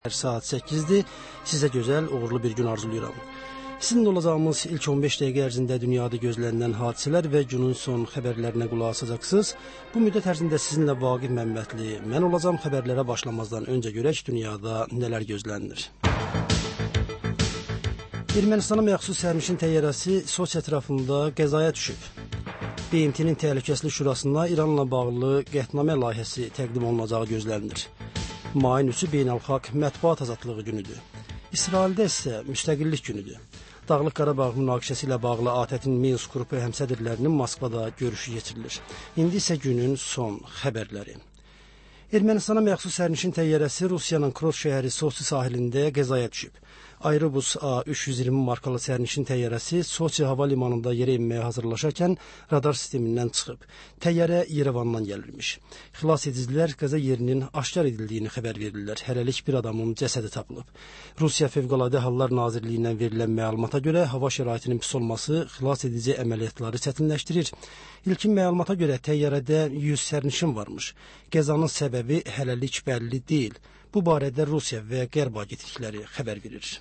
Saat 8'dir. Sizə gözəl, uğurlu bir gün arzulayıram. Sizinlə olacağımız ilk 15 dəqiqə ərzində dünyada gözlənilən hadisələr və günün son xəbərlərinə qulaq asacaqsınız. Bu müddət ərzində sizinlə Vaqif Məmmədli mən olacağım. Xəbərlərə başlamazdan öncə görək dünyada nələr gözlənilir. Ermənistana məxsus sərnişin təyyarəsi Soçi ətrafında qəzaya düşüb. BMT-nin Təhlükəsizlik Şurasında İranla bağlı qətnamə layihəsi təqdim olunacağı gözlənilir. Mayın 3-ü beynəlxalq mətbuat azadlığı günüdür. İsraildə isə müstəqillik günüdür. Dağlıq Qarabağ münaqişəsi ilə bağlı ATƏT-in Minsk qrupu həmsədrlərinin Moskvada görüşü keçirilir. İndi isə günün son xəbərləri. Ermənistana məxsus sərnişin təyyarəsi Rusiyanın Kros şəhəri Soçi sahilində qəzaya düşüb. Aerobus A320 markalı sərnişin təyyarəsi Soçi hava limanında yerə enməyə hazırlaşarkən radar sistemindən çıxıb. Təyyarə Yerevandan gəlirmiş. Xilas edicilər qəza yerinin aşkar edildiyini xəbər verirlər. Hələlik bir adamın cəsədi tapılıb. Rusiya Fövqəladə Hallar Nazirliyindən verilən məlumata görə hava şəraitinin pis olması xilas edici əməliyyatları çətinləşdirir. İlkin məlumata görə təyyarədə 100 sərnişin varmış. Qəzanın səbəbi hələlik bəlli deyil. Bu barədə Rusiya və Qərb agentlikləri xəbər verir.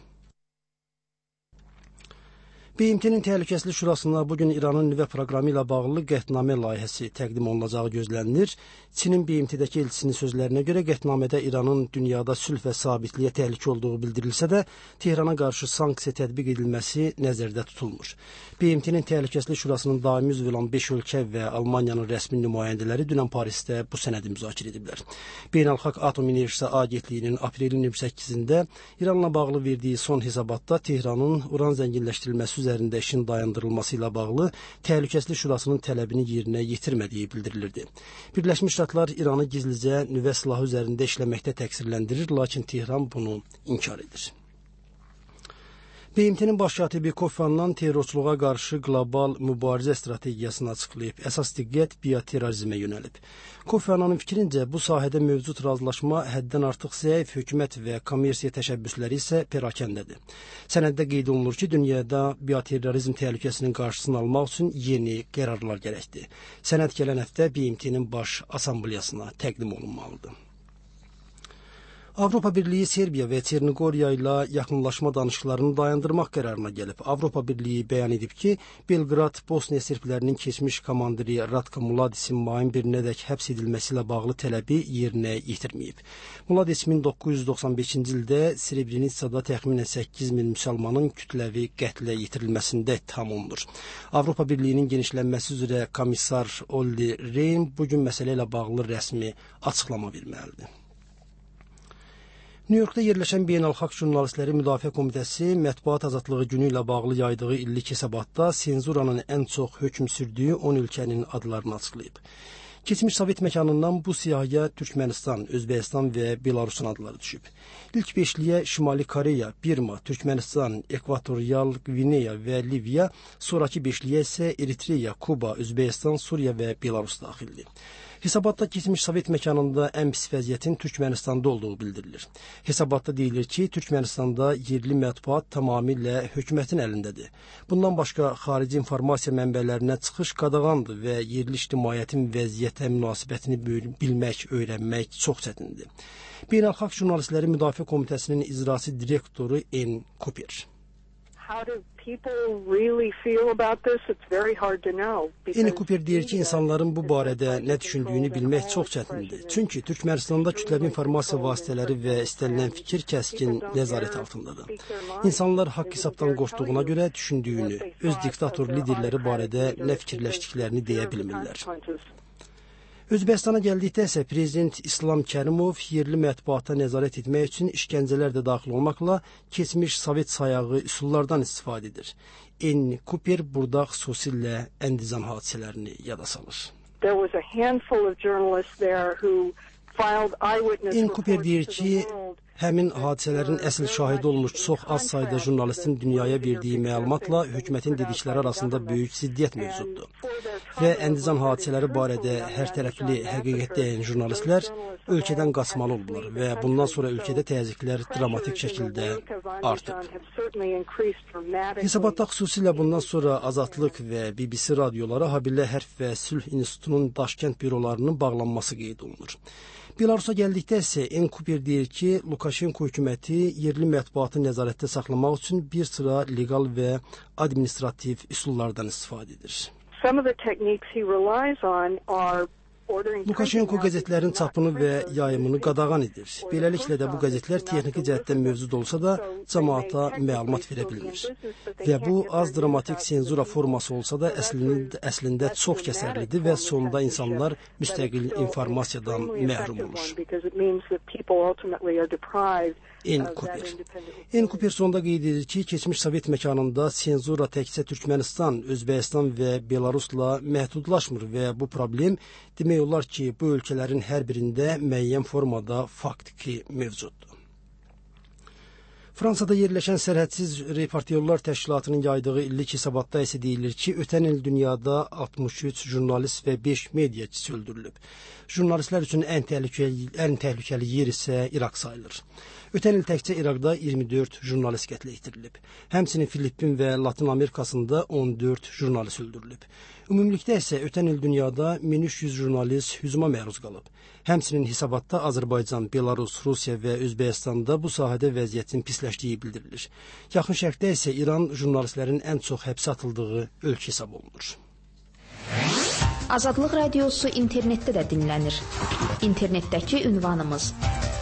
BMT-nin Təhlükəsizlik Şurasında bugün İranın nüvə proqramı ilə bağlı qətnamə layihəsi təqdim olunacağı gözlənilir. Çinin BMT-dəki elçisinin sözlərinə görə qətnamədə İranın dünyada sülh və sabitliyə təhlükə olduğu bildirilsə də, Tehrana qarşı sanksiya tətbiq edilməsi nəzərdə tutulmur. BMT-nin Təhlükəsizlik Şurasının daimi üzvü olan 5 ölkə və Almaniyanın rəsmi nümayəndələri dünən Parisdə bu sənədi müzakirə ediblər. Beynəlxalq Atom Enerjisi Agentliyinin aprelin 28-də İranla bağlı verdiyi son hesabatda Tehranın uran zənginləşdirilməsi üzərində işin dayandırılması ilə bağlı Təhlükəsizlik Şurasının tələbini yerinə yetirmədiyi bildirilirdi. Birləşmiş Ştatlar İranı gizlicə nüvə silahı üzərində işləməkdə təqsirləndirir, lakin Tehran bunu inkar edir. BMT-nin baş katibi Kofi Annan terrorçuluğa qarşı qlobal mübarizə strategiyasını açıqlayıb, əsas diqqət bioterrorizmə yönəlib. Kofi Annanın fikrincə, bu sahədə mövcud razılaşma həddən artıq zəif, hökumət və kommersiya təşəbbüsləri isə perakəndədir. Sənəddə qeyd olunur ki, dünyada bioterrorizm təhlükəsinin qarşısını almaq üçün yeni qərarlar gərəkdir. Sənəd gələn həftə BMT-nin baş assambleyasına təqdim olunmalıdır. Avropa Birliyi Serbiya və Çernogoriya ilə yaxınlaşma danışıqlarını dayandırmaq qərarına gəlib. Avropa Birliyi bəyan edib ki, Belqrad Bosniya serblərinin keçmiş komandiri Ratko Mladiçin mayın 1-nədək həbs edilməsi ilə bağlı tələbi yerinə yetirməyib. Mladiç 1995-ci ildə Srebrenicada təxminən 8000 müsəlmanın kütləvi qətlə yetirilməsində ittiham olunur. Avropa Birliyinin genişlənməsi üzrə komissar Olli Rehn bugün məsələ ilə bağlı rəsmi açıqlama verməlidir. Nyu-Yorkda yerləşən Beynəlxalq Jurnalistləri Müdafiə Komitəsi mətbuat azadlığı günü ilə bağlı yaydığı illik hesabatda senzuranın ən çox hökm sürdüyü 10 ölkənin adlarını açıqlayıb. Keçmiş Sovet məkanından bu siyahıya Türkmənistan, Özbəkistan və Belarusun adları düşüb. İlk beşliyə Şimali Koreya, Birma, Türkmənistan, Ekvatorial Gvineya və Liviya, sonraki beşliyə isə Eritreya, Kuba, Özbəkistan, Suriya və Belarus daxildir. Hesabatda keçmiş Sovet məkanında ən pis vəziyyətin Türkmənistanda olduğu bildirilir. Hesabatda deyilir ki, Türkmənistanda yerli mətbuat tamamilə hökumətin əlindədir. Bundan başqa xarici informasiya mənbələrinə çıxış qadağandır və yerli ictimaiyyətin vəziyyətə münasibətini bilmək, öyrənmək çox çətindir. Beynəlxalq Jurnalistləri Müdafiə Komitəsinin icraçı direktoru N. Cooper. N. Cooper deyir ki, insanların bu barədə nə düşündüyünü bilmək çox çətindir. Çünki Türkmənistanda kütləvi informasiya vasitələri və istənilən fikir kəskin nəzarət altındadır. İnsanlar haqq hesabdan qorxduğuna görə düşündüyünü, öz diktator liderləri barədə nə fikirləşdiklərini deyə bilmirlər. Özbəkistana gəldikdə isə Prezident İslam Kərimov yerli mətbuata nəzarət etmək üçün işgəncələr də daxil olmaqla keçmiş Sovet sayağı üsullardan istifadə edir. N. Cooper burada xüsusilə Əndizan hadisələrini yada salır. N. Cooper deyir ki, həmin hadisələrin əsl şahidi olmuş çox az sayda jurnalistin dünyaya verdiyi məlumatla hökumətin dedikləri arasında böyük ziddiyyət mövcuddur. Və Əndizan hadisələri barədə hər tərəfli həqiqət deyən jurnalistlər ölkədən qaçmalı oldular və bundan sonra ölkədə təzyiqlər dramatik şəkildə artıb. Hesabatda xüsusilə bundan sonra Azadlıq və BBC radioları Habillə Hərf və Sülh İnstitutunun Daşkənd bürolarının bağlanması qeyd olunur. Belarusa gəldikdə isə Enkuper deyir ki, Lukashenko hökuməti yerli mətbuatı nəzarətdə saxlamaq üçün bir sıra legal və administrativ üsullardan istifadə edir. Lukashenko qəzetlərin çapını və yayımını qadağan edir. Beləliklə də bu qəzetlər texniki cəhətdən mövcud olsa da, cəmaata məlumat verə bilmir. Və bu, az dramatik senzura forması olsa da, əslində çox kəsərlidir və sonda insanlar müstəqil informasiyadan məhrum olur. Enkuper sonda qeyd edir ki, keçmiş Sovet məkanında senzura təkcə Türkmənistan, Özbəkistan və Belarusla məhdudlaşmır və bu problem demək olar ki, bu ölkələrin hər birində müəyyən formada faktiki mövcuddur. Fransada yerləşən Sərhədsiz Reportyorlar Təşkilatının yaydığı illik hesabatda isə deyilir ki, ötən il dünyada 63 jurnalist və 5 mediaçisi öldürülüb. Jurnalistlər üçün ən təhlükəli yer isə İraq sayılır. Ötən il təkcə İraqda 24 jurnalist qətlə yetirilib. Həmçinin Filippin və Latin Amerikasında 14 jurnalist öldürülüb. Ümumilikdə isə ötən il dünyada 1300 jurnalist hücuma məruz qalıb. Həmçinin hesabatda Azərbaycan, Belarus, Rusiya və Özbəkistanda bu sahədə vəziyyətin pisləşdiyi bildirilir. Yaxın Şərqdə isə İran jurnalistlərin ən çox həbsə atıldığı ölkə hesab olunur. Azadlıq Radiosu internetdə də dinlənir. İnternetdəki ünvanımız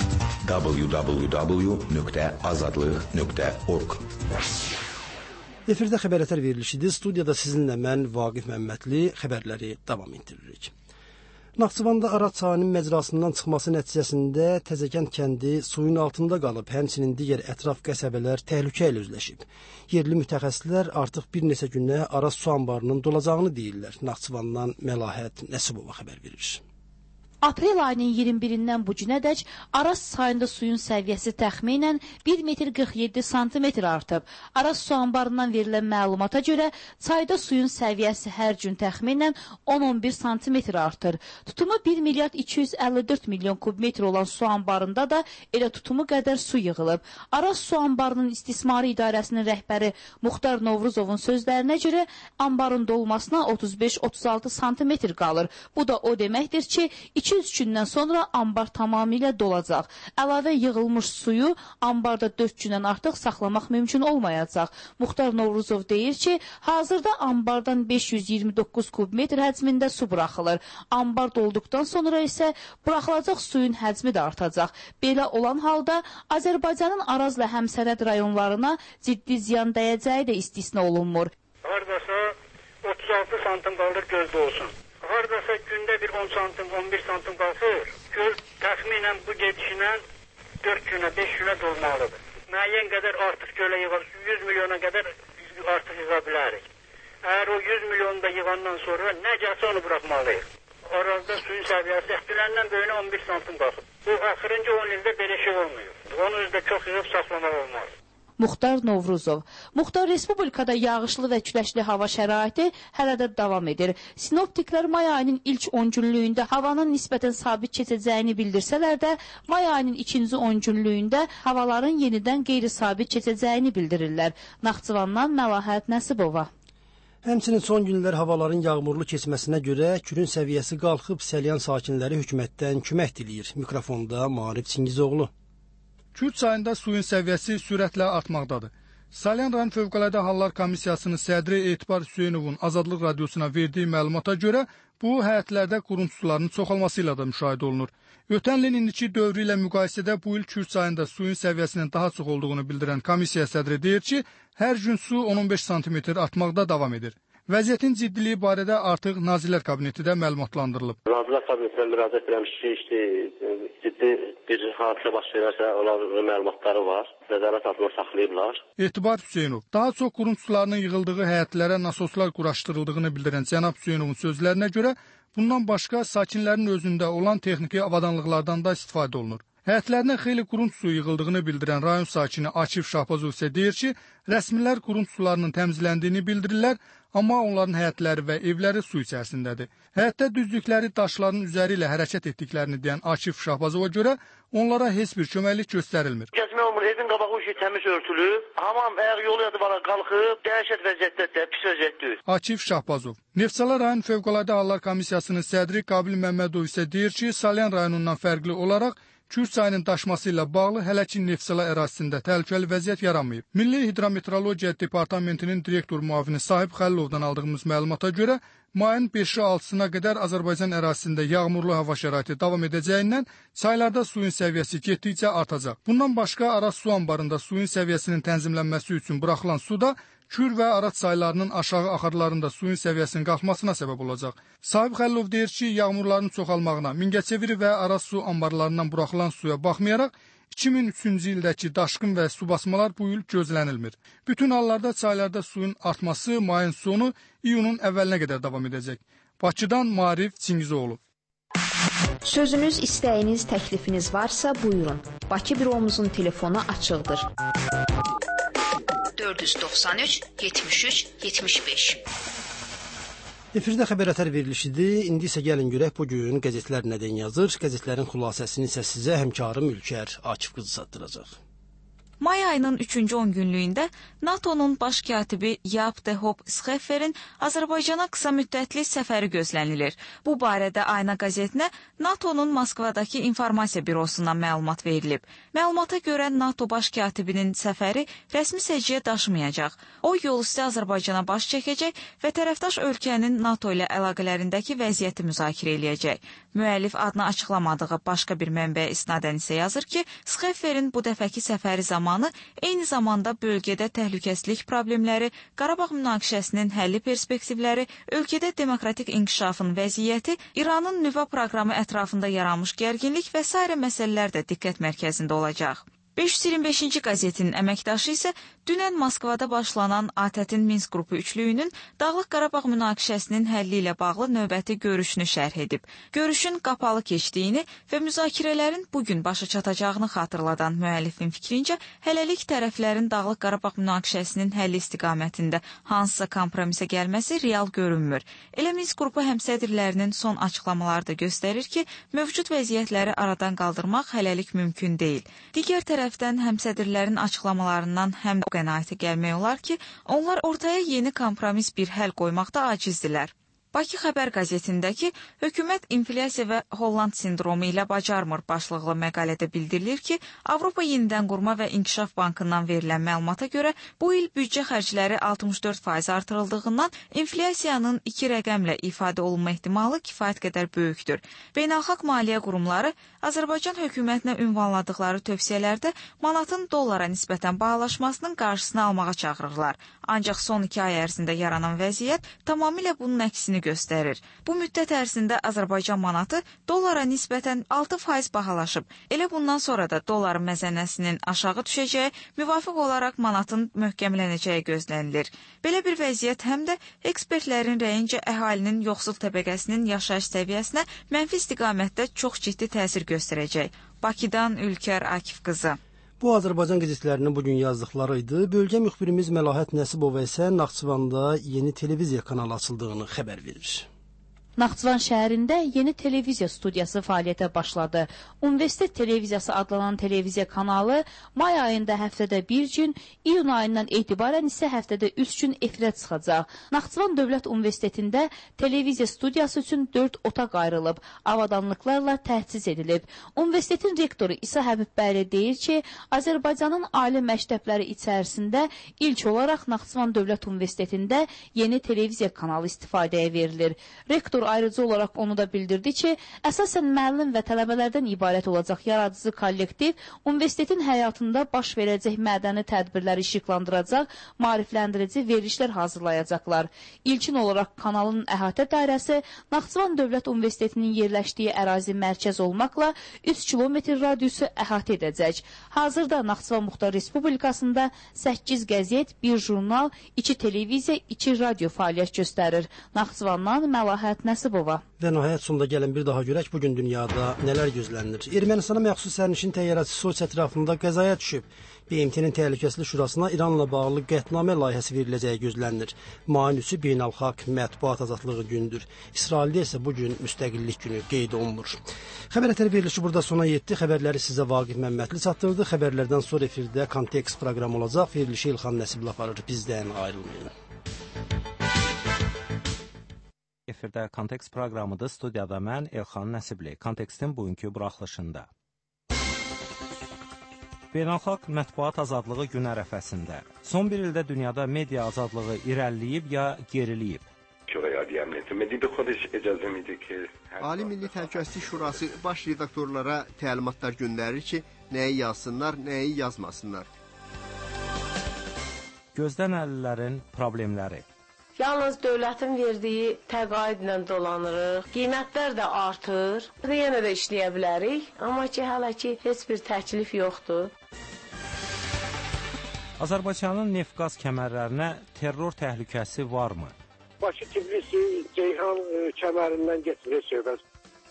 www.azadlıq.org. Efirdə xəbərlər verilişidir. Studiyada sizinlə mən Vaqif Məmmədli xəbərləri davam etdiririk. Naxçıvanda Araz çayının məcrasından çıxması nəticəsində Təzəkənd kəndi suyun altında qalıb, həmçinin digər ətraf qəsəbələr təhlükə ilə üzləşib. Yerli mütəxəssislər artıq bir neçə günə Araz su anbarının dolacağını deyirlər. Naxçıvandan Məlahət Nəsibova xəbər verir. Aprel ayının 21-dən bu günədək Araz çayında suyun səviyyəsi təxminən 1 metr 47 santimetr artıb. Araz su anbarından verilən məlumata görə çayda suyun səviyyəsi hər gün təxminən 10-11 santimetr artır. Tutumu 1 milyard 254 milyon kubmetr olan su anbarında da elə tutumu qədər su yığılıb. Araz su anbarının istismarı idarəsinin rəhbəri Muxtar Novruzovun sözlərinə görə anbarın dolmasına 35-36 santimetr qalır. Bu da o deməkdir ki, 2-3 gündən sonra anbar tamamilə dolacaq. Əlavə yığılmış suyu anbarda 4 gündən artıq saxlamaq mümkün olmayacaq. Muxtar Novruzov deyir ki, hazırda anbardan 529 kubmetr həcmində su buraxılır. Anbar dolduqdan sonra isə buraxılacaq suyun həcmi də artacaq. Belə olan halda Azərbaycanın Arazla həmsərhəd rayonlarına ciddi ziyan dəyəcəyi də istisna olunmur. Haradasa 36 santim qalır gözdə olsun. Haradasa gündə bir 10 santim, 11 santim qalxır. Göl təxminən bu gedişlə 4 günə, 5 günə dolmalıdır. Müəyyən qədər artıq gölə yığar, 100 milyona qədər artıq yığa bilərik. Əgər o 100 milyonu da yığandan sonra nə gəlsə onu buraxmalıyıq. Arazda suyun səviyyəsi əhtiləndən böyünə 11 santim qalxır. Bu axırıncı 10 ildə belə şey olmuyor. Onu özdə çox yığıb saxlamaq olmaz. Muxtar Novruzov. Muxtar Respublikada yağışlı və küləşli hava şəraiti hələ də davam edir. Sinoptiklər may ayının ilk 10 günlüyündə havanın nisbətən sabit keçəcəyini bildirsələr də, may ayının ikinci 10 günlüyündə havaların yenidən qeyri-sabit keçəcəyini bildirirlər. Naxçıvandan Məlahət Nəsibova. Həmçinin son günlər havaların yağmurlu keçməsinə görə Kürün səviyyəsi qalxıb, Səlyan sakinləri hökumətdən kömək diləyir. Mikrofonda Maarif Çingizoğlu. Kür çayında suyun səviyyəsi sürətlə artmaqdadır. Salyan rayon Fövqəladə Hallar Komissiyasının sədri Etibar Hüseynovun Azadlıq Radiosuna verdiyi məlumata görə bu həyətlərdə quruntu sularının çoxalması ilə də müşahidə olunur. Ötən ilin indiki dövrü ilə müqayisədə bu il Kür çayında suyun səviyyəsinin daha çox olduğunu bildirən komissiya sədri deyir ki, hər gün su 10-15 santimetr artmaqda davam edir. Vəziyyətin ciddiliyi barədə artıq Nazirlər Kabineti də məlumatlandırılıb. Nazirlər Kabinetinə müraciət etmiş ki, ciddi bir hadisə baş verərsə, onların məlumatları var. Nəzarət altında saxlayıblar. Etibar Hüseynov daha çox quruntu sularının yığıldığı həyətlərə nasoslar quraşdırıldığını bildirən cənab Hüseynovun sözlərinə görə bundan başqa sakinlərin özündə olan texniki avadanlıqlardan da istifadə olunur. Həyətlərinə xeyli qurunç su yığıldığını bildirən rayon sakini Akif Şahbazov isə deyir ki, rəsmilər qurunç sularının təmizləndiyini bildirirlər, amma onların həyətləri və evləri su içərisindədir. Həyətdə düzdükləri daşların üzəri ilə hərəkət etdiklərini deyən Akif Şahbazova görə onlara heç bir köməklik göstərilmir. Gəzmək olmur, evin qabağı təmiz örtülüb, hamam əgər yol yadıvara qalxıb, dəhşət vəziyyətdə, pis vəziyyətdir. Akif Şahbazov. Neftçala rayon Fövqəladə Hallar Komissiyasının sədri Qabil Məmmədov isə deyir ki, Salyan rayonundan fərqli olaraq Kür çayının daşması ilə bağlı hələ ki Neftçala ərazisində təhlükəli vəziyyət yaranmayıb. Milli Hidrometeorologiya Departamentinin direktor müavini Sahib Xəlilovdan aldığımız məlumata görə mayın 5-i 6-sına qədər Azərbaycan ərazisində yağmurlu hava şəraiti davam edəcəyindən çaylarda suyun səviyyəsi getdikcə artacaq. Bundan başqa Araz su anbarında suyun səviyyəsinin tənzimlənməsi üçün buraxılan su da Kür və Araz çaylarının aşağı axarlarında suyun səviyyəsinin qalxmasına səbəb olacaq. Sahib Xəlilov deyir ki, yağmurların çoxalmağına, Mingəçeviri və Araz su anbarlarından buraxılan suya baxmayaraq, 2003-cü ildəki daşqın və su basmalar bu il gözlənilmir. Bütün hallarda çaylarda suyun artması mayın sonu iyunun əvvəlinə qədər davam edəcək. Bakıdan Maarif Çingizoğlu. Sözünüz, istəyiniz, təklifiniz varsa buyurun. Bakı büromuzun telefonu açıqdır. 493 73 75. Efirdə xəbərətər verilişidir. İndi isə gəlin görək bugün qəzetlər nədən yazır. Qəzetlərin xülasəsini isə sizə həmkarım Ülkər Akif qızı çatdıracaq. May ayının 3-cü 10 günlüyündə NATO'nun baş katibi Jaap de Hoop Schefferin Azərbaycana qısa müddətli səfəri gözlənilir. Bu barədə Ayna qəzetinə NATO'nun Moskvadakı informasiya bürosundan məlumat verilib. Məlumata görə NATO baş katibinin səfəri rəsmi səciyyə daşımayacaq. O yol üstə Azərbaycana baş çəkəcək və tərəfdaş ölkənin NATO ilə əlaqələrindəki vəziyyəti müzakirə eləyəcək. Müəllif adını açıqlamadığı başqa bir mənbəyə isnadən isə yazır ki, Schefferin bu dəfəki səfəri zamanı eyni zamanda bölgədə təhlükəsizlik problemləri, Qarabağ münaqişəsinin həlli perspektivləri, ölkədə demokratik inkişafın vəziyyəti, İranın nüvə proqramı ətrafında yaranmış gərginlik və s. məsələlər də diqqət mərkəzində olacaq. 525-ci qəzetinin əməkdaşı isə dünən Moskvada başlanan ATƏT-in Minsk qrupu üçlüyünün Dağlıq Qarabağ münaqişəsinin həlli ilə bağlı növbəti görüşünü şərh edib. Görüşün qapalı keçdiyini və müzakirələrin bugün başa çatacağını xatırladan müəllifin fikrincə, hələlik tərəflərin Dağlıq Qarabağ münaqişəsinin həlli istiqamətində hansısa kompromisə gəlməsi real görünmür. Elə Minsk qrupu həmsədrlərinin son açıqlamaları da göstərir ki, mövcud vəziyyətləri aradan qaldırmaq hələlik mümkün deyil. Digər tərəfdən həmsədrlərin açıqlamalarından həm də qənaətə gəlmək olar ki, onlar ortaya yeni kompromis bir həll qoymaqda acizdirlər. Bakı Xəbər qəzetindəki hökumət inflyasiya və Holland sindromu ilə bacarmır başlıqlı məqalədə bildirilir ki, Avropa Yenidən Qurma və İnkişaf Bankından verilən məlumata görə bu il büdcə xərcləri 64% artırıldığından inflyasiyanın 2 rəqəmlə ifadə olunma ehtimalı kifayət qədər böyükdür. Beynəlxalq maliyyə qurumları Azərbaycan hökumətinə ünvanladıqları tövsiyələrdə manatın dollara nisbətən bahalaşmasının qarşısını almağa çağırırlar. Ancaq son 2 ay ərzində yaranan vəziyyət tamamilə bunun əksini göstərir. Bu müddət ərzində Azərbaycan manatı dollara nisbətən 6% bahalaşıb. Elə bundan sonra da dolların məzənnəsinin aşağı düşəcəyi, müvafiq olaraq manatın möhkəmlənəcəyi gözlənilir. Belə bir vəziyyət həm də ekspertlərin rəyincə əhalinin yoxsul təbəqəsinin yaşayış səviyyəsinə mənfi istiqamətdə çox ciddi təsir göstərəcək. Bakıdan Ülkər Akif qızı. Bu Azərbaycan qəzetlərinin bugün yazdıqları idi. Bölgə müxbirimiz Məlahət Nəsibova isə Naxçıvanda yeni televiziya kanalı açıldığını xəbər verir. Naxçıvan şəhərində yeni televiziya studiyası fəaliyyətə başladı. Universitet televiziyası adlanan televiziya kanalı may ayında həftədə 1 gün, iyun ayından etibarən isə həftədə 3 gün efirə çıxacaq. Naxçıvan Dövlət Universitetində televiziya studiyası üçün 4 otaq ayrılıb, avadanlıqlarla təchiz edilib. Universitetin rektoru İsa Həbibbəyli deyir ki, Azərbaycanın ali məktəbləri içərisində ilk olaraq Naxçıvan Dövlət Universitetində yeni televiziya kanalı istifadəyə verilir. Rektor ayrıcı olaraq onu da bildirdi ki, əsasən müəllim və tələbələrdən ibarət olacaq yaradıcı kollektiv universitetin həyatında baş verəcək mədəni tədbirləri işıqlandıracaq, maarifləndirici verilişlər hazırlayacaqlar. İlkin olaraq kanalın əhatə dairəsi Naxçıvan Dövlət Universitetinin yerləşdiyi ərazi mərkəz olmaqla 3 kilometr radiusu əhatə edəcək. Hazırda Naxçıvan Muxtar Respublikasında 8 qəzet, 1 jurnal, 2 televiziya, 2 radio fəaliyyət göstərir. Naxçıvandan Məlahət Nəsibova. Nəsibova. Və nəhayət sonunda gəlin bir daha görək bugün dünyada nələr gözlənilir. Ermənistana məxsus sərnişin təyyarəsi Soçi ətrafında qəzaya düşüb. BMT-nin Təhlükəsizlik Şurasına İranla bağlı qətnamə layihəsi veriləcəyi gözlənilir. Mayın 3-ü beynəlxalq mətbuat azadlığı gündür. İsraildə isə bu gün müstəqillik günü qeyd olunur. Xəbər ətəri verilişi burada sona yetdi. Xəbərləri sizə Vaqif Məmmədli çatdırdı. Xəbərlərdən sonra efirdə Kontekst proqramı olacaq. Verilişi İlxan Nəsibli aparır. Bizdən ayrılmayın. Efirdə Kontekst proqramıdır. Studiyada mən Elxan Nəsibli. Kontekstin bugünkü buraxılışında. Beynəlxalq Mətbuat Azadlığı günü ərəfəsində son bir ildə dünyada media azadlığı irəliləyib ya geriləyib? Ali Milli Təhlükəsizlik Şurası baş redaktorlara təlimatlar göndərir ki, nəyi yazsınlar, nəyi yazmasınlar. Gözlənəlilərin problemləri. Yalnız dövlətin verdiyi təqaüdlə dolanırıq. Qiymətlər də artır. Yenə də işləyə bilərik. Amma ki, hələ ki, heç bir təklif yoxdur. Azərbaycanın neft-qaz kəmərlərinə terror təhlükəsi varmı? Bakı-Tbilisi, Ceyhan kəmərindən getmir söhbət.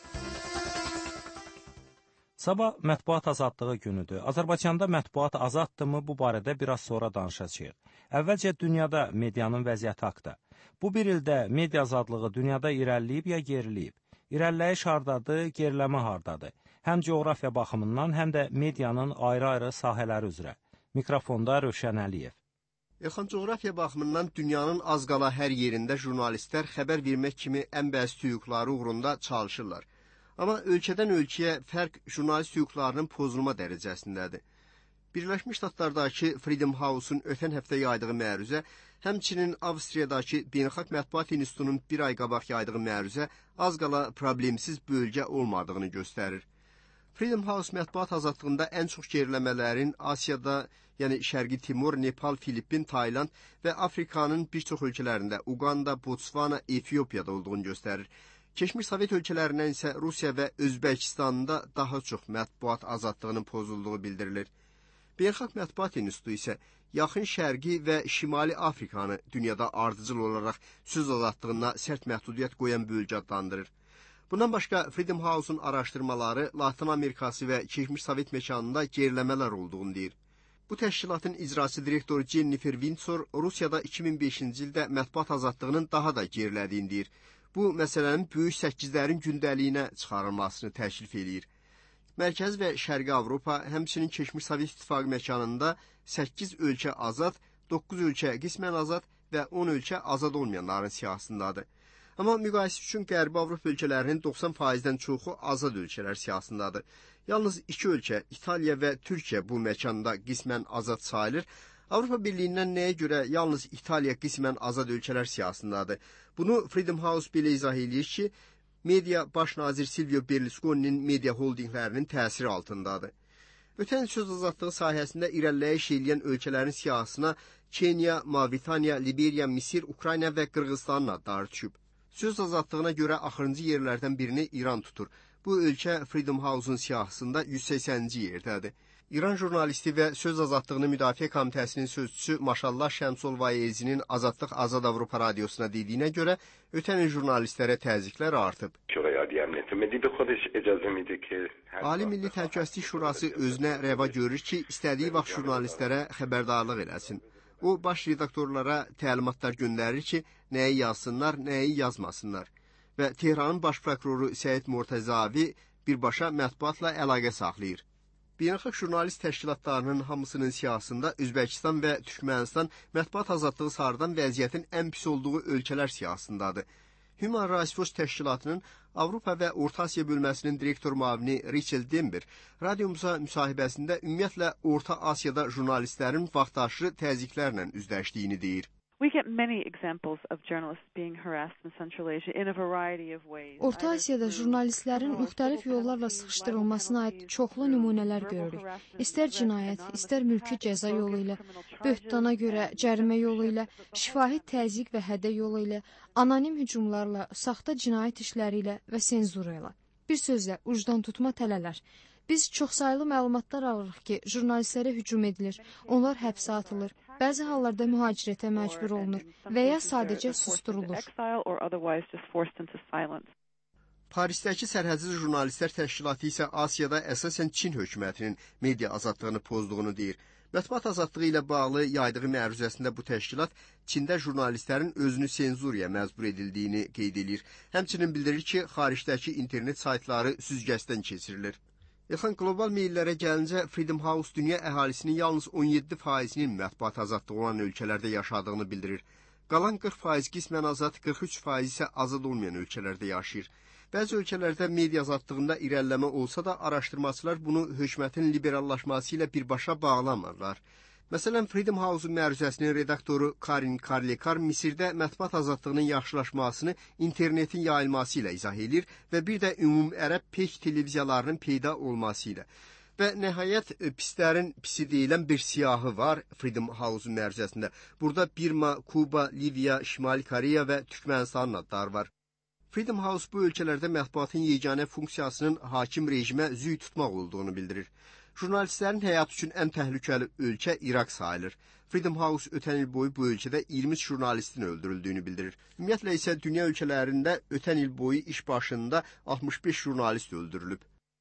Sabah mətbuat azadlığı günüdür. Azərbaycanda mətbuat azaddırmı, bu barədə biraz sonra danışacağıq. Əvvəlcə dünyada medianın vəziyyəti haqda. Bu bir ildə media azadlığı dünyada irəliləyib ya geriləyib? İrəliləyiş hardadır, geriləmə hardadır? Həm coğrafiya baxımından, həm də medianın ayrı-ayrı sahələri üzrə. Mikrofonda Rövşən Əliyev. Elxan, coğrafiya baxımından dünyanın az qala hər yerində jurnalistlər xəbər vermək kimi ən bəzi hüquqları uğrunda çalışırlar. Amma ölkədən ölkəyə fərq jurnalist hüquqlarının pozulma dərəcəsindədir. Birləşmiş Ştatlardakı Freedom House-un ötən həftə yaydığı məruzə, həmçinin Avstriyadakı Beynəlxalq Mətbuat İnstitutunun bir ay qabaq yaydığı məruzə az qala problemsiz bölgə olmadığını göstərir. Freedom House mətbuat azadlığında ən çox geriləmələrin Asiyada, yəni Şərqi Timur, Nepal, Filippin, Tayland və Afrikanın bir çox ölkələrində, Uganda, Botswana, Efiopiyada olduğunu göstərir. Keçmiş Sovet ölkələrindən isə Rusiya və Özbəkistanda daha çox mətbuat azadlığının pozulduğu bildirilir. Beynəlxalq Mətbuat İnstitutu isə Yaxın Şərqi və Şimali Afrikanı dünyada ardıcıl olaraq söz azadlığına sərt məhdudiyyət qoyan bölgə adlandırır. Bundan başqa Freedom House-un araşdırmaları Latin Amerikası və keçmiş Sovet məkanında geriləmələr olduğunu deyir. Bu təşkilatın icraçı direktoru Jennifer Windsor Rusiyada 2005-ci ildə mətbuat azadlığının daha da gerilədiyini deyir. Bu, məsələnin böyük səkizlərin gündəliyinə çıxarılmasını təklif eləyir. Mərkəz və Şərqi Avropa, həmçinin keçmiş Sovet İttifaqı məkanında 8 ölkə azad, 9 ölkə qismən azad və 10 ölkə azad olmayanların siyahısındadır. Amma müqayisə üçün Qərbi Avropa ölkələrinin 90%-dən çoxu azad ölkələr siyahısındadır. Yalnız 2 ölkə, İtaliya və Türkiyə bu məkanda qismən azad sayılır. Avropa Birliyindən nəyə görə yalnız İtaliya qismən azad ölkələr siyahısındadır? Bunu Freedom House belə izah edir ki, media baş nazir Silvio Berlusconi'nin media holdinglərinin təsiri altındadır. Ötən söz azadlığı sahəsində irəliləyiş edən ölkələrin siyahısına Kenya, Mavritaniya, Liberiya, Misir, Ukrayna və Qırğızstanın adları düşüb. Söz azadlığına görə axırıncı yerlərdən birini İran tutur. Bu ölkə Freedom House-un siyahısında 180-ci yerdədir. İran jurnalisti və Söz Azadlığını Müdafiə Komitəsinin sözçüsü Maşallah Şəmsol Vayezinin Azadlıq Azad Avropa Radiosuna dediyinə görə ötən il jurnalistlərə təzyiqlər artıb. Ali Milli Təhlükəsizlik Şurası özünə rəva görür ki, istədiyi vaxt jurnalistlərə xəbərdarlıq eləsin. O, baş redaktorlara təlimatlar göndərir ki, nəyi yazsınlar, nəyi yazmasınlar. Və Tehranın baş prokuroru Səid Mortəzavi birbaşa mətbuatla əlaqə saxlayır. Beynəlxalq jurnalist təşkilatlarının hamısının siyahısında Özbəkistan və Türkmənistan mətbuat azadlığı sarıdan vəziyyətin ən pis olduğu ölkələr siyahısındadır. Human Rights Watch təşkilatının Avropa və Orta Asiya bölməsinin direktor müavini Rachel Denber radiomuza müsahibəsində ümumiyyətlə Orta Asiyada jurnalistlərin vaxtaşırı təzyiqlərlə üzləşdiyini deyir. Orta Asiyada jurnalistlərin müxtəlif yollarla sıxışdırılmasına aid çoxlu nümunələr görürük. İstər cinayət, istər mülki cəza yolu ilə, böhtana görə cərimə yolu ilə, şifahi təzyiq və hədə yolu ilə, anonim hücumlarla, saxta cinayət işləri ilə və senzura ilə. Bir sözlə, ucdan tutma tələlər. Biz çoxsaylı məlumatlar alırıq ki, jurnalistlərə hücum edilir, onlar həbsə atılır, bəzi hallarda mühacirətə məcbur olunur və ya sadəcə susturulur. Parisdəki sərhədsiz jurnalistlər təşkilatı isə Asiyada əsasən Çin hökumətinin media azadlığını pozduğunu deyir. Mətbuat azadlığı ilə bağlı yaydığı məruzəsində bu təşkilat Çində jurnalistlərin özünü senzuriya məcbur edildiyini qeyd edir. Həmçinin bildirir ki, xaricdəki internet saytları süzgəçdən keçirilir. Yaxın qlobal meyllərə gəlincə, Freedom House dünya əhalisinin yalnız 17%-nin mətbuat azadlığı olan ölkələrdə yaşadığını bildirir. Qalan 40% qismən azad, 43% isə azad olmayan ölkələrdə yaşayır. Bəzi ölkələrdə media azadlığında irəliləmə olsa da, araşdırmaçılar bunu hökumətin liberallaşması ilə birbaşa bağlamırlar. Məsələn, Freedom House-un məruzəsinin redaktoru Karin Karlekar Misirdə mətbuat azadlığının yaxşılaşmasını internetin yayılması ilə izah edir və bir də ümumi ərəb pek televiziyalarının peyda olması ilə. Və nəhayət pislərin pisi deyilən bir siyahı var Freedom House-un məruzəsində. Burada Birma, Kuba, Liviya, Şimali Koreya və Türkmənistanın adları var. Freedom House bu ölkələrdə mətbuatın yeganə funksiyasının hakim rejimə züy tutmaq olduğunu bildirir. Jurnalistlərin həyatı üçün ən təhlükəli ölkə İraq sayılır. Freedom House ötən il boyu bu ölkədə 23 jurnalistin öldürüldüyünü bildirir. Ümumiyyətlə isə dünya ölkələrində ötən il boyu iş başında 65 jurnalist öldürülüb.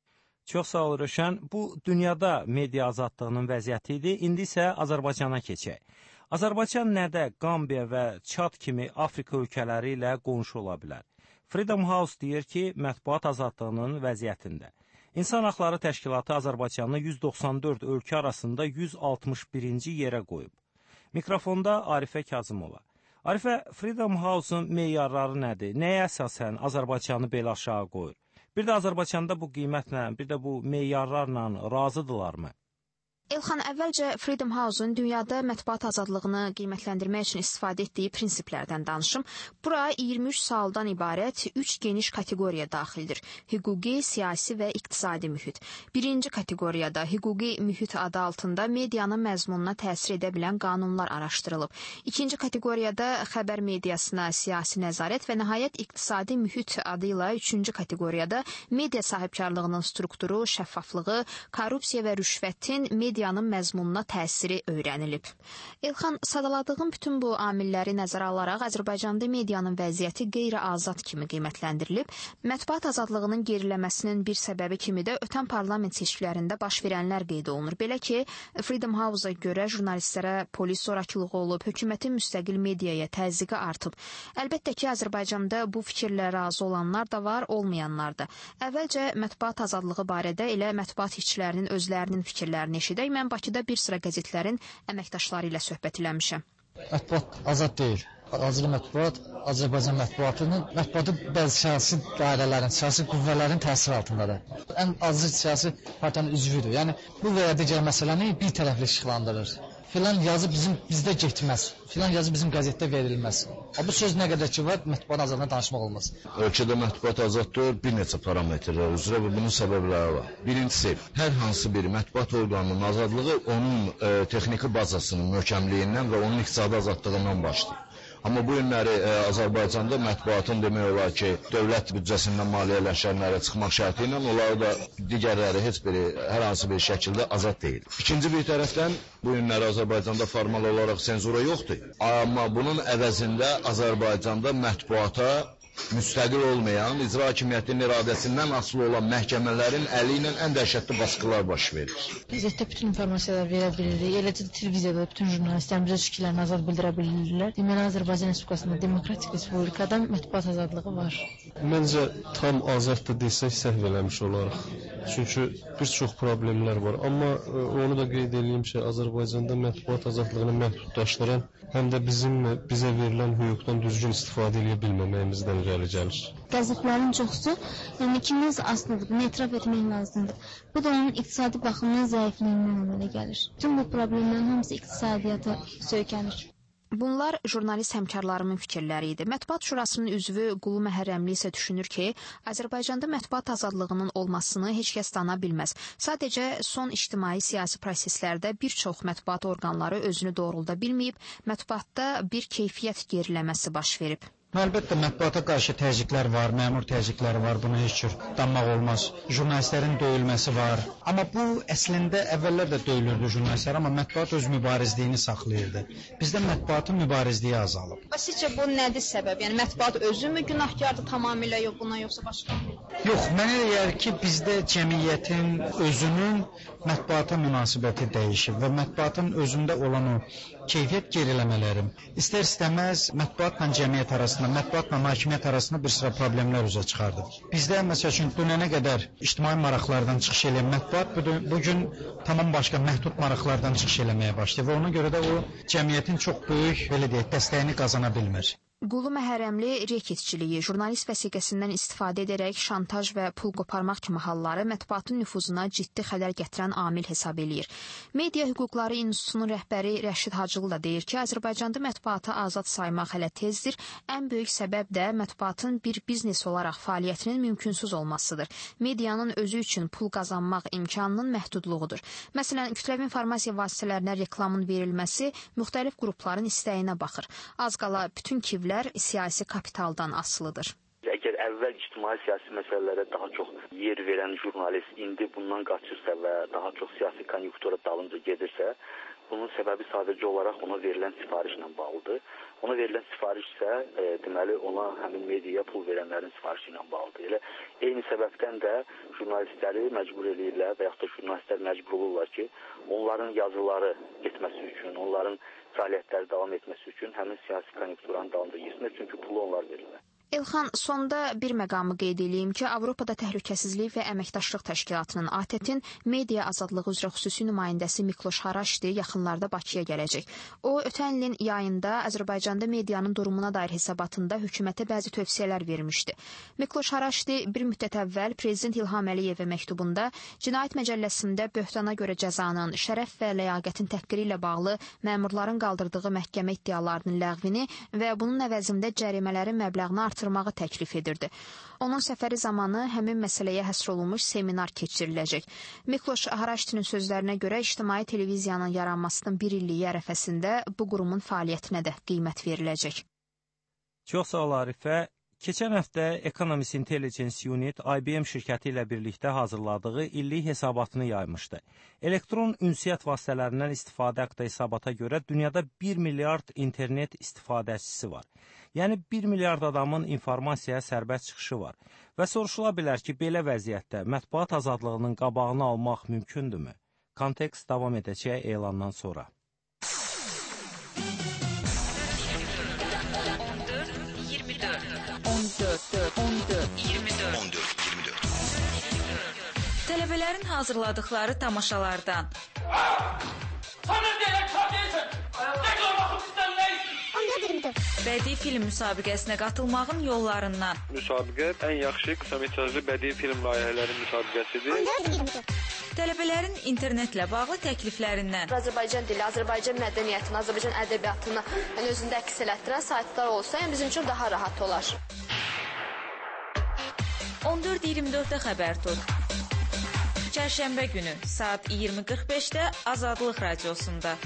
Çox sağ ol Röşən. Bu dünyada media azadlığının vəziyyəti idi. İndi isə Azərbaycana keçək. Azərbaycan nədə Qambiya və Çad kimi Afrika ölkələri ilə qonşu ola bilər? Freedom House deyir ki, mətbuat azadlığının vəziyyətində. İnsan Haqları Təşkilatı Azərbaycanı 194 ölkə arasında 161-ci yerə qoyub. Mikrofonda Arifə Kazımova. Arifə, Freedom House-un meyarları nədir? Nəyə əsasən Azərbaycanı belə aşağı qoyur? Bir də Azərbaycanda bu qiymətlə, bir də bu meyarlarla razıdırlarmı? Elxan, əvvəlcə Freedom House-un dünyada mətbuat azadlığını qiymətləndirmək üçün istifadə etdiyi prinsiplərdən danışım. Bura 23 saldan ibarət 3 geniş kateqoriya daxildir. Hüquqi, siyasi və iqtisadi mühit. Birinci kateqoriyada hüquqi mühit adı altında medianın məzmununa təsir edə bilən qanunlar araşdırılıb. İkinci kateqoriyada xəbər mediasına siyasi nəzarət və nəhayət iqtisadi mühit adı ilə üçüncü kateqoriyada media sahibkarlığının strukturu, şəffaflığı, korrupsiya və rüşvətin medianın məzmununa təsiri öyrənilib. Elxan, sadaladığım bütün bu amilləri nəzərə alaraq Azərbaycanda medianın vəziyyəti qeyri-azad kimi qiymətləndirilib. Mətbuat azadlığının geriləməsinin bir səbəbi kimi də ötən parlament seçkilərində baş verənlər qeyd olunur. Belə ki, Freedom House-a görə jurnalistlərə polis zorakılığı olub, hökumətin müstəqil mediaya təzyiqi artıb. Əlbəttə ki, Azərbaycanda bu fikirlə razı olanlar da var, olmayanlar da. Əvvəlcə mətbuat azadlığı barədə elə mətbuat işçilərinin özlərinin fikirlərini eşidək. Mən Bakıda bir sıra qəzetlərin əməkdaşları ilə söhbət eləmişəm. Mətbuat azad deyil. Azad mətbuat Azərbaycan mətbuatı bəzi siyasi dairələrin, siyasi qüvvələrin təsiri altındadır. Ən azı siyasi partiyanın üzvüdür. Yəni bu və ya digər məsələni bir tərəfli işıqlandırır. Filan yazı bizdə getməz. Filan yazı bizim qəzetdə verilməz. Bu söz nə qədər ki var, mətbuat azadlığına danışmaq olmaz. Ölkədə mətbuat azaddır bir neçə parametrlər üzrə və bunun səbəbləri var. Birincisi, hər hansı bir mətbuat orqanının azadlığı onun texniki bazasının möhkəmliyindən və onun iqtisadi azadlığından başlayır. Amma bu günləri Azərbaycanda mətbuatın demək olar ki, dövlət büdcəsindən maliyyələşənlərə çıxmaq şərti ilə onları da digərləri heç biri hər hansı bir şəkildə azad deyil. İkinci bir tərəfdən bu günləri Azərbaycanda formal olaraq senzura yoxdur. Amma bunun əvəzində Azərbaycanda mətbuata müstəqil olmayan, icra hakimiyyətinin iradəsindən asılı olan məhkəmələrin əli ilə ən dəhşətli baskılar baş verir. Qəzetdə bütün informasiyalar verə bilirik. Eləcə də televiziyada bütün jurnalistlərimiz öz fikirlərini azad bildirə bilirlər. Deməli, Azərbaycan Respublikasında demokratik respublikada mətbuat azadlığı var. Məncə tam azad da desək səhv eləmiş olaraq. Çünki bir çox problemlər var. Amma onu da qeyd edeyim ki, Azərbaycanda mətbuat azadlığını məhdudlaşdıran həm də bizə verilən hüquqdan düzgün istifadə edə bilməməyimizdən irəli gəlir. Qəzetlərin çoxusu kimimiz asılıdır, bunu etiraf etmək lazımdır. Bu da onun iqtisadi baxımdan zəifliyindən əmələ gəlir. Bütün bu problemlərin hamısı iqtisadiyyata söykənir. Bunlar jurnalist həmkarlarımın fikirləri idi. Mətbuat Şurasının üzvü Qulu Məhərrəmli isə düşünür ki, Azərbaycanda mətbuat azadlığının olmasını heç kəs dana bilməz. Sadəcə son ictimai-siyasi proseslərdə bir çox mətbuat orqanları özünü doğrulda bilməyib, mətbuatda bir keyfiyyət geriləməsi baş verib. Əlbəttə, mətbuata qarşı təzyiqlər var, məmur təzyiqləri var, buna heç cür danmaq olmaz. Jurnalistlərin döyülməsi var. Amma bu əslində əvvəllər də döyülürdü jurnalistlər, amma mətbuat öz mübarizliyini saxlayırdı. Bizdə mətbuatın mübarizliyi azalıb. Sizcə bu nədir səbəb? Yəni mətbuat özü mü günahkardır tamamilə buna, yoxsa başqa? Yox, mənə elə gəlir ki, bizdə cəmiyyətin özünün mətbuata münasibəti dəyişib və mətbuatın özündə olan o keyfiyyət geriləmələri istər-istəməz mətbuatla cəmiyyət arasında, mətbuatla hakimiyyət arasında bir sıra problemlər üzə çıxardı. Bizdə, məsəl üçün, dünənə qədər ictimai maraqlardan çıxış edən mətbuat bugün tamam başqa məhdud maraqlardan çıxış eləməyə başlayır və ona görə də o cəmiyyətin çox böyük, belə deyək, dəstəyini qazana bilmir. Qulu məhərrəmli reketçiliyi, jurnalist vəsiqəsindən istifadə edərək şantaj və pul qoparmaq kimi halları mətbuatın nüfuzuna ciddi xələl gətirən amil hesab eləyir. Media Hüquqları İnstitutunun rəhbəri Rəşid Hacılı da deyir ki, Azərbaycanda mətbuatı azad saymaq hələ tezdir. Ən böyük səbəb də mətbuatın bir biznes olaraq fəaliyyətinin mümkünsüz olmasıdır. Medianın özü üçün pul qazanmaq imkanının məhdudluğudur. Məsələn, kütləvi informasiya vasitələrinə reklamın verilməsi müxtəlif qrupların istəyinə baxır. Az qala bütün siyasi kapitaldan asılıdır. Əgər əvvəl ictimai siyasi məsələlərə daha çox yer verən jurnalist indi bundan qaçırsa və daha çox siyasi konjunktura dalınca gedirsə, bunun səbəbi sadəcə olaraq ona verilən sifarişlə bağlıdır. Ona verilən sifariş isə deməli ona həmin mediaya pul verənlərin sifarişi ilə bağlıdır. Elə eyni səbəbdən də jurnalistləri məcbur eləyirlər və yaxud da jurnalistlər məcbur olurlar ki, onların yazıları getməsi üçün, onların fəaliyyətləri davam etməsi üçün həmin siyasi konjunkturanın dalınca getsinlər, çünki pulu onlar verirlər. Elxan, sonda bir məqamı qeyd edeyim ki, Avropada Təhlükəsizlik və Əməkdaşlıq Təşkilatının ATƏT-in media azadlığı üzrə xüsusi nümayəndəsi Mikloş Haraşdi yaxınlarda Bakıya gələcək. O, ötən ilin yayında Azərbaycanda medianın durumuna dair hesabatında hökumətə bəzi tövsiyələr vermişdi. Mikloş Haraşdi bir müddət əvvəl Prezident İlham Əliyevə məktubunda Cinayət Məcəlləsində böhtana görə cəzanın, şərəf və ləyaqətin təhqiri ilə bağlı məmurların qaldırdığı məhkəmə iddialarının ləğvini və bunun əvəzində cərimələrin məbləğini artırmağı təklif edirdi. Onun səfəri zamanı həmin məsələyə həsr olunmuş seminar keçiriləcək. Mikloş Haraşdinin sözlərinə görə ictimai televiziyanın yaranmasının bir illiyi ərəfəsində bu qurumun fəaliyyətinə də qiymət veriləcək. Çox sağ ol Arifə. Keçən həftə Economist Intelligence Unit IBM şirkəti ilə birlikdə hazırladığı illik hesabatını yaymışdı. Elektron ünsiyyət vasitələrindən istifadə haqqında hesabata görə dünyada 1 milyard internet istifadəçisi var. Yəni 1 milyard adamın informasiya sərbəst çıxışı var. Və soruşula bilər ki, belə vəziyyətdə mətbuat azadlığının qabağını almaq mümkündürmü? Kontekst davam edəcək elandan sonra. Tələbələrin hazırladıkları tamaşalardan. Bədii film müsabiqəsinə qatılmağın yollarından. Müsabiqə ən yaxşı qısametrajlı bədii film layihələri müsabiqəsidir. Tələbələrin internetlə bağlı təkliflərindən. Azərbaycan dili, Azərbaycan mədəniyyətini, Azərbaycan ədəbiyyatını özündə əks elətdirən saytlar olsa, bizim üçün daha rahat olar. 14:24-də xəbər tut. Çərşənbə günü saat 20:45-də Azadlıq Radiosunda.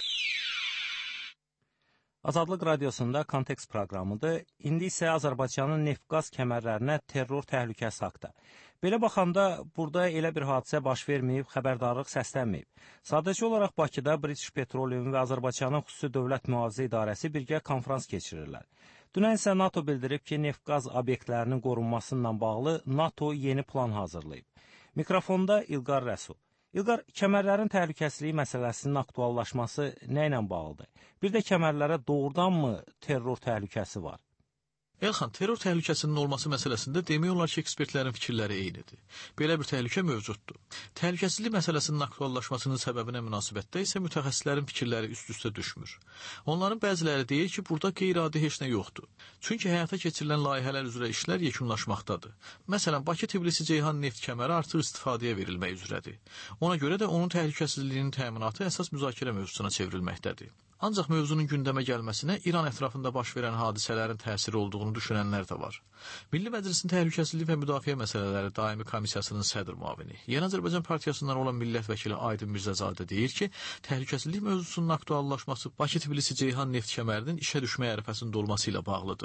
Azadlıq Radiosunda Kontekst proqramıdır. İndi isə Azərbaycanın neft-qaz kəmərlərinə terror təhlükəsi haqda. Belə baxanda, burada elə bir hadisə baş verməyib, xəbərdarlıq səslənməyib. Sadəcə olaraq Bakıda British Petroleum və Azərbaycanın xüsusi dövlət mühafizə idarəsi birgə konfrans keçirirlər. Dünən isə NATO bildirib ki, neft-qaz obyektlərinin qorunmasıyla bağlı NATO yeni plan hazırlayıb. Mikrofonda İlqar Rəsul. İlqar, kəmərlərin təhlükəsizliyi məsələsinin aktuallaşması nə ilə bağlıdır? Bir də kəmərlərə doğrudanmı terror təhlükəsi var? Elxan, terror təhlükəsinin olması məsələsində demək olar ki, ekspertlərin fikirləri eynidir. Belə bir təhlükə mövcuddur. Təhlükəsizlik məsələsinin aktuallaşmasının səbəbinə münasibətdə isə mütəxəssislərin fikirləri üst-üstə düşmür. Onların bəziləri deyir ki, burada qeyri-adi heç nə yoxdur. Çünki həyata keçirilən layihələr üzrə işlər yekunlaşmaqdadır. Məsələn, Bakı-Tbilisi-Ceyhan neft kəməri artıq istifadəyə verilmək üzrədir. Ona görə də onun təhlükəsizliyinin təminatı əsas müzakirə mövzusuna çevrilməkdədir. Ancaq mövzunun gündəmə gəlməsinə İran ətrafında baş verən hadisələrin təsiri olduğunu düşünənlər də var. Milli Məclisin Təhlükəsizlik və Müdafiə Məsələləri Daimi Komissiyasının sədr müavini, Yeni Azərbaycan Partiyasından olan millət vəkili Aydın Mirzəzadə deyir ki, təhlükəsizlik mövzusunun aktuallaşması Bakı-Tbilisi-Ceyhan neft kəmərinin işə düşmə ərəfəsində olması ilə bağlıdır.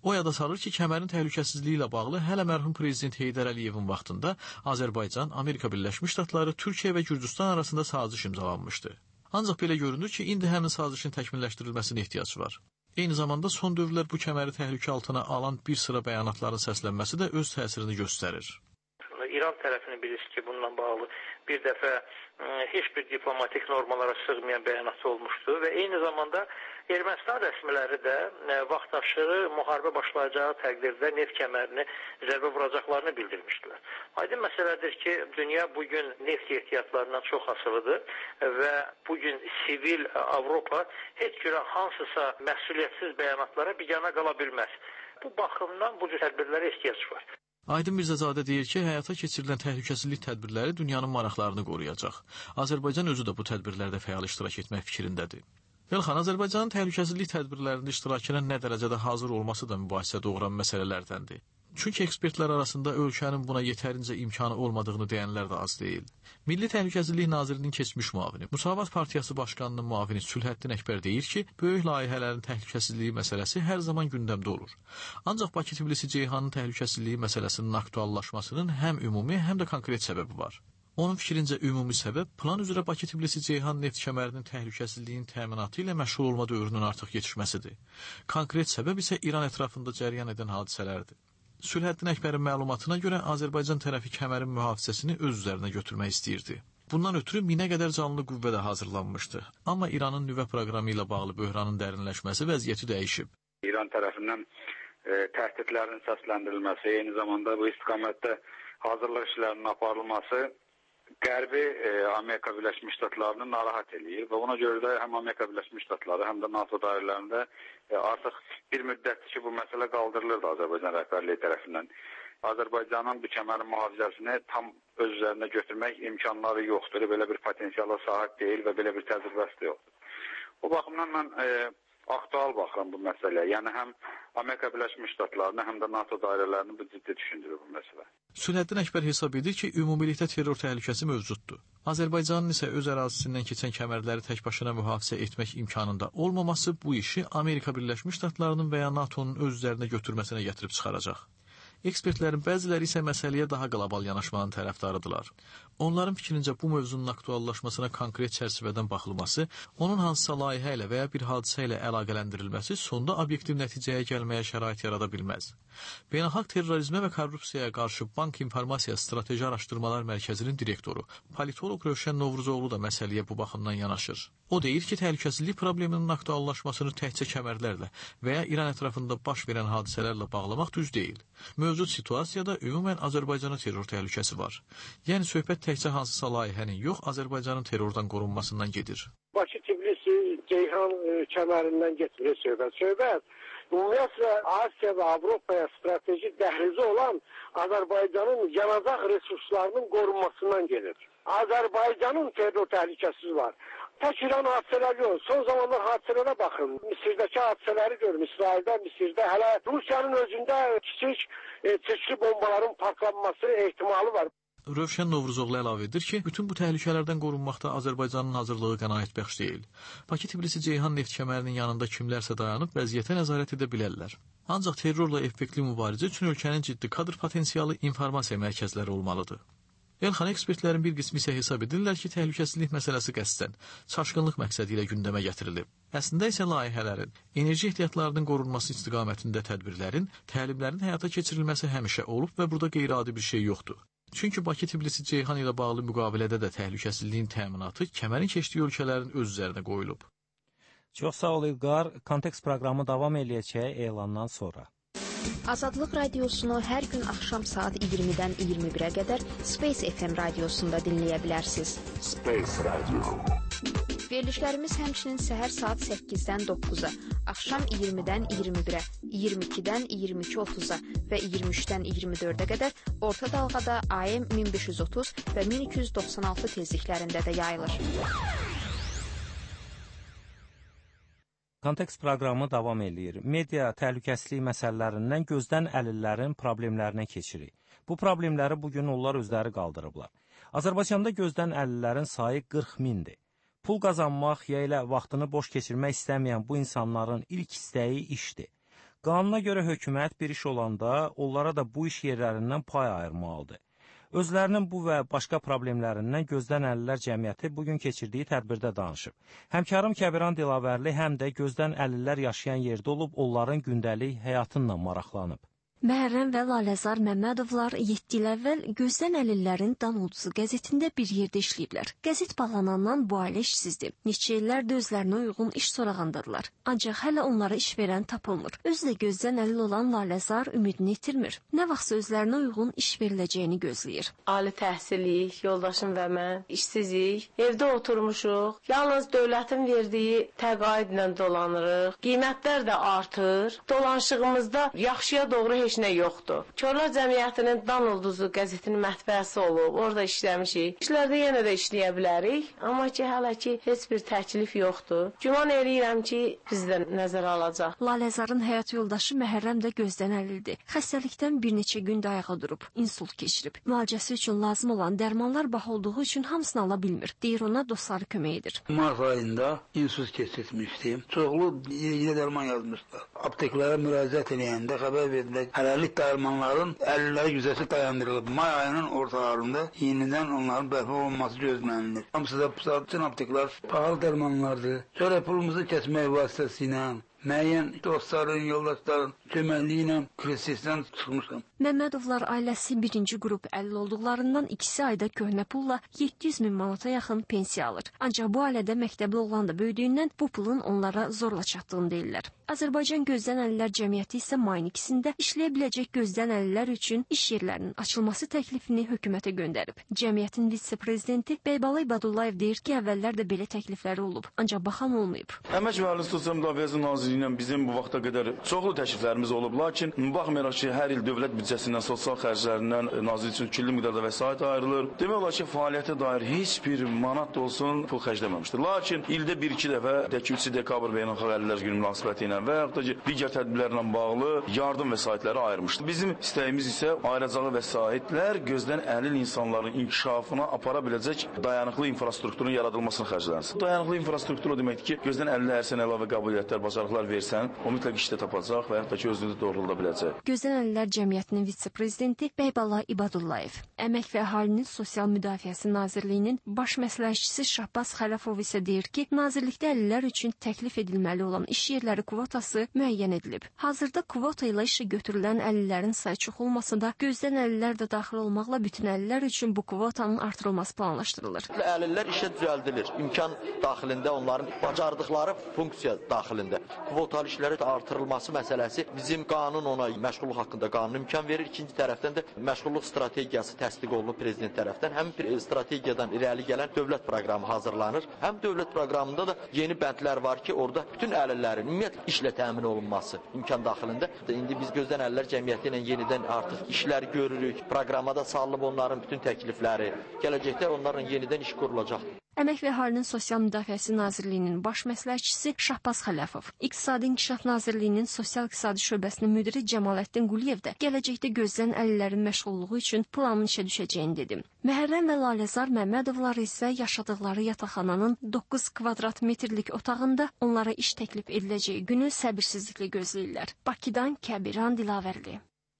O yada salır ki, kəmərin təhlükəsizliyi ilə bağlı hələ mərhum prezident Heydər Əliyevin vaxtında Azərbaycan, Amerika Birləşmiş Ştatları, Türkiyə və Gürcüstan arasında saziş imzalanmışdı. Ancaq belə görünür ki, indi həmin sazişin təkmilləşdirilməsinə ehtiyac var. Eyni zamanda son dövrlər bu kəməri təhlükə altına alan bir sıra bəyanatların səslənməsi də öz təsirini göstərir. İran tərəfini bilirsiniz ki, bununla bağlı bir dəfə heç bir diplomatik normalara sığmayan bəyanatı olmuşdu və eyni zamanda Ermənistan rəsmiləri də vaxtaşırı müharibə başlayacağı təqdirdə neft kəmərini zərbə vuracaqlarını bildirmişdilər. Aydın məsələdir ki, dünya bugün neft ehtiyatlarından çox asılıdır və bugün sivil Avropa heç cürə hansısa məsuliyyətsiz bəyanatlara bigana qala bilməz. Bu baxımdan bu cür tədbirlərə ehtiyac var. Aydın Mirzəzadə deyir ki, həyata keçirilən təhlükəsizlik tədbirləri dünyanın maraqlarını qoruyacaq. Azərbaycan özü də bu tədbirlərdə fəal iştirak etmək fikrindədir. Elxan, Azərbaycanın təhlükəsizlik tədbirlərində iştirakına nə dərəcədə hazır olması da mübahisə doğuran məsələlərdəndir. Çünki ekspertlər arasında ölkənin buna yetərincə imkanı olmadığını deyənlər də az deyil. Milli Təhlükəsizlik Nazirliyinin keçmiş müavini, Müsavat Partiyası Başqanının müavini Sülhəddin Əkbər deyir ki, böyük layihələrin təhlükəsizliyi məsələsi hər zaman gündəmdə olur. Ancaq Bakı-Tbilisi-Ceyhanın təhlükəsizliyi məsələsinin aktuallaşmasının həm ümumi, həm də konkret səbəbi var. Onun fikrincə ümumi səbəb plan üzrə Bakı-Tbilisi-Ceyhan neft kəmərinin təhlükəsizliyinin təminatı ilə məşğul olma dövrünün artıq yetişməsidir. Konkret səbəb isə İran ətrafında cərəyan edən hadisələrdir. Sülhəddin Əkbərin məlumatına görə Azərbaycan tərəfi kəmərin mühafizəsini öz üzərinə götürmək istəyirdi. Bundan ötürü 1000-ə qədər canlı qüvvə də hazırlanmışdı. Amma İranın nüvə proqramı ilə bağlı böhranın dərinləşməsi vəziyyəti dəyişib. İran tərəfindən təhdidlərin səsləndirilməsi, eyni zamanda bu istiqamətdə hazırlıq işlərinin aparılması Qərbi Amerika Birləşmiş Ştatlarını narahat eləyir və ona görə də həm Amerika Birləşmiş Ştatları, həm də NATO dairələrində artıq bir müddətdir ki, bu məsələ qaldırılırdı Azərbaycan rəhbərliyi tərəfindən. Azərbaycanın bu kəmərin mühafizəsini tam öz üzərinə götürmək imkanları yoxdur, belə bir potensiala sahib deyil və belə bir təcrübəsi də yoxdur. Bu baxımdan mən aktual baxıram bu məsələyə. Yəni həm Amerika Birləşmiş Ştatlarını, həm də NATO dairələrini bu ciddi düşündürür bu məsələ. Sülhəddin Əkbər hesab edir ki, ümumilikdə terror təhlükəsi mövcuddur. Azərbaycanın isə öz ərazisindən keçən kəmərləri tək başına mühafizə etmək imkanında olmaması bu işi Amerika Birləşmiş Ştatlarının və ya NATO'nun öz üzərinə götürməsinə gətirib çıxaracaq. Ekspertlərin bəziləri isə məsələyə daha qlobal yanaşmanın tərəfdarıdırlar. Onların fikrincə bu mövzunun aktuallaşmasına konkret çərçivədən baxılması, onun hansısa layihə ilə və ya bir hadisə ilə əlaqələndirilməsi sonda obyektiv nəticəyə gəlməyə şərait yarada bilməz. Beynəlxalq terrorizmə və korrupsiyaya qarşı Bank İnformasiya Strateji Araşdırmalar Mərkəzinin direktoru, politoloq Rövşən Novruzoğlu da məsələyə bu baxımdan yanaşır. O deyir ki, təhlükəsizlik probleminin aktuallaşmasını təkcə kəmərlərlə və ya İran ətrafında baş verən hadisələrlə bağlamaq düz deyil. Mövcud situasiyada ümumən Azərbaycana terror təhlükəsi var. Yəni söhbət təkcə hansısa layihənin yox, Azərbaycanın terrordan qorunmasından gedir. Bakı-Tbilisi-Ceyhan kəmərindən getmir söhbət. Ümumiyyətlə Asiya və Avropaya strateji dəhlizi olan Azərbaycanın yanacaq resurslarının qorunmasından gelir. Azərbaycanın terror təhlükəsi var. Tək İran hadisələri yox. Son zamanlar hadisələrə baxın. Misirdəki hadisələri görün. İsraildə, Misirdə, hələ Rusiyanın özündə kiçik çeşitli bombaların partlanması ehtimalı var. Rövşən Novruzoğlu əlavə edir ki, bütün bu təhlükələrdən qorunmaqda Azərbaycanın hazırlığı qənaətbəxş deyil. Bakı-Tbilisi-Ceyhan neft kəmərinin yanında kimlərsə dayanıb vəziyyətə nəzarət edə bilərlər. Ancaq terrorla effektli mübarizə üçün ölkənin ciddi kadr potensialı informasiya mərkəzləri olmalıdır. Elxan ekspertlərin bir qismi isə hesab edirlər ki, təhlükəsizlik məsələsi qəsdən, çaşqınlıq məqsədi ilə gündəmə gətirilib. Əslində isə layihələrin, enerji ehtiyatlarının qorunması istiqamətində tədbirlərin, təlimlərin həyata keçirilməsi həmişə olub və burada qeyri-adi bir şey yoxdur. Çünki Bakı-Tbilisi-Ceyhan ilə bağlı müqavilədə də təhlükəsizliyin təminatı kəmərin keçdiyi ölkələrin öz üzərinə qoyulub. Çox sağ ol İlqar. Kontekst proqramı davam eləyəcək elandan sonra. Azadlıq radiosunu hər gün axşam saat 20-dən 21-ə qədər Space FM radiosunda dinləyə bilərsiniz. Space Radio. Verilişlərimiz həmçinin səhər saat 8-dən 9-a, axşam 20-dən 21-ə, 22-dən 22:30-a və 23-dən 24-ə qədər orta dalğada AM 1530 və 1296 tezliklərində də yayılır. Kontekst proqramı davam eləyir. Media təhlükəsizlik məsələlərindən gözdən əlillərin problemlərinə keçirik. Bu problemləri bugün onlar özləri qaldırıblar. Azərbaycanda gözdən əlillərin sayı 40 mindir. Pul qazanmaq ya ilə vaxtını boş keçirmək istəməyən bu insanların ilk istəyi işdir. Qanuna görə hökumət bir iş olanda onlara da bu iş yerlərindən pay ayırmalıdır. Özlərinin bu və başqa problemlərindən Gözdən Əlillər Cəmiyyəti bugün keçirdiyi tədbirdə danışıb. Həmkarım Kəbiran Dilavərli həm də Gözdən Əlillər yaşayan yerdə olub, onların gündəlik həyatınla maraqlanıb. Məhərrəm və Laləzar Məmmədovlar 7 il əvvəl Gözdən Əlillərin Dan Ulduzu qəzetində bir yerdə işləyiblər. Qəzet bağlanandan bu ailə işsizdir. Neçə illərdir özlərinə uyğun iş sorağındadırlar. Ancaq hələ onlara iş verən tapılmır. Özü də gözdən əlil olan Laləzar ümidini itirmir. Nə vaxtsa özlərinə uyğun iş veriləcəyini gözləyir. Ali təhsillik, yoldaşım və mən işsizlik, evdə oturmuşuq. Yalnız dövlətin verdiyi təqaüdlə dolanırıq. Qiymətlər də artır. Dolanışığımızda yaxşıya doğru heç nə yoxdur. Körlər Cəmiyyətinin Dan Ulduzu qəzetinin mətbəəsi olub, orada işləmişik. İşlərdə yenə də işləyə bilərik, amma ki, hələ ki, heç bir təklif yoxdur. Güman eləyirəm ki, bizdən nəzərə alacaq. Laləzarın həyat yoldaşı Məhərrəm də gözdən əlildir. Xəstəlikdən bir neçə gündə ayağa durub, insult keçirib. Müalicəsi üçün lazım olan dərmanlar baha olduğu üçün hamısını ala bilmir. Deyir ona dostları kömək edir. Mart ayında insult keçirmişdim. Çoxlu iğnə dərman yazmışlar. Apteklərə müraciət edəndə xəbər verdilər. Hələlik dərmanların əlilləri güzəşi dayandırılıb. May ayının ortalarında yenidən onların bərpa olunması gözlənilir. Hamısı da bütün apteklər pahalı dərmanlardır. Sonra pulumuzu kəsmək vasitəsilə müəyyən dostların, yoldaşların köməkliyi ilə krisisdən çıxmışam. Məmmədovlar ailəsi birinci qrup əlil olduqlarından ikisi ayda köhnə pulla 700 min manata yaxın pensiya alır. Ancaq bu ailədə məktəbli oğlan da böyüdüyündən bu pulun onlara zorla çatdığını deyirlər. Azərbaycan Gözdən Əlillər Cəmiyyəti isə mayın 2-sində işləyə biləcək gözdən əlillər üçün iş yerlərinin açılması təklifini hökumətə göndərib. Cəmiyyətin vitse-prezidenti Bəybalay Badullayev deyir ki, əvvəllər də belə təklifləri olub, ancaq baxan olmayıb. Əmək və Əhalinin Sosial Müdafiəsi Nazirliyinin bizim bu vaxta qədər çoxlu təkliflərimiz olub, lakin baxmayaraq ki, hər il dövlət büdcəsindən, sosial xərclərindən nazir üçün külli miqdarda vəsait ayrılır. Demək olar ki, fəaliyyətə dair heç bir manat da olsun pul xərcləməmişdir. Lakin ildə 1-2 dəfə 2 dekabr Beynəlxalq Əlillər Günü münasibəti ilə və yaxud da ki, digər tədbirlərlə bağlı yardım vəsaitləri ayırmışdı. Bizim istəyimiz isə ayıracağı vəsaitlər gözdən əlil insanların inkişafına apara biləcək dayanıqlı infrastrukturun yaradılmasına xərclənsin. Dayanıqlı infrastruktur o deməkdir ki, gözdən əlillə hər sən əlavə qabiliyyətlər, bacarıqlar versən, o mütləq işdə tapacaq və yaxud da ki, özünü doğrulda biləcək. Gözdən Əlillər Cəmiyyətinin vitse-prezidenti Bəybalay İbadullayev, Əmək və Əhalinin Sosial Müdafiəsi Nazirliyinin baş məsləhətçisi Şahbaz Xələfov isə deyir ki, nazirlikdə əlillər üçün təklif edilməli olan iş yerləri kvotası müəyyən edilib. Hazırda kvota ilə işə götürülən əlillərin sayı çox olmasa da, gözdən əlillər də daxil olmaqla bütün əlillər üçün bu kvotanın artırılması planlaşdırılır. Əlillər işə düzəldilir. İmkan daxilində onların bacardıqları funksiya daxilində. Kvotalı işlərə artırılması məsələsi bizim qanun ona məşğulluq haqqında qanun imkan verir. İkinci tərəfdən də məşğulluq strategiyası təsdiq olunub prezident tərəfdən. Həmin strategiyadan irəli gələn dövlət proqramı hazırlanır. Həm dövlət proqramında da yeni bəndlər var ki, orada bütün əlillərin ümumiyyətlə işlə təmin olunması imkan daxilində. İndi biz Gözdən Əlillər Cəmiyyəti ilə yenidən artıq işlər görürük. Proqramada salınıb onların bütün təklifləri. Gələcəkdə onların yenidən iş qurulacaq. Əmək və Əhalinin Sosial Müdafiəsi Nazirliyinin baş məsləhətçisi Şahbaz Xələfov, İqtisadi İnkişaf Nazirliyinin Sosial-İqtisadi şöbəsinin müdiri Cəmaləddin Quliyev də gələcəkdə gözdən əlillərin məşğulluğu üçün planın işə düşəcəyini dedi. Məhərrəm və Laləzar Məmmədovlar isə yaşadıqları yataqxananın 9 kvadrat metrlik otağında onlara iş təklif ediləcəyi günü səbirsizliklə gözləyirlər. Bakıdan Kəbiran Dilavərli.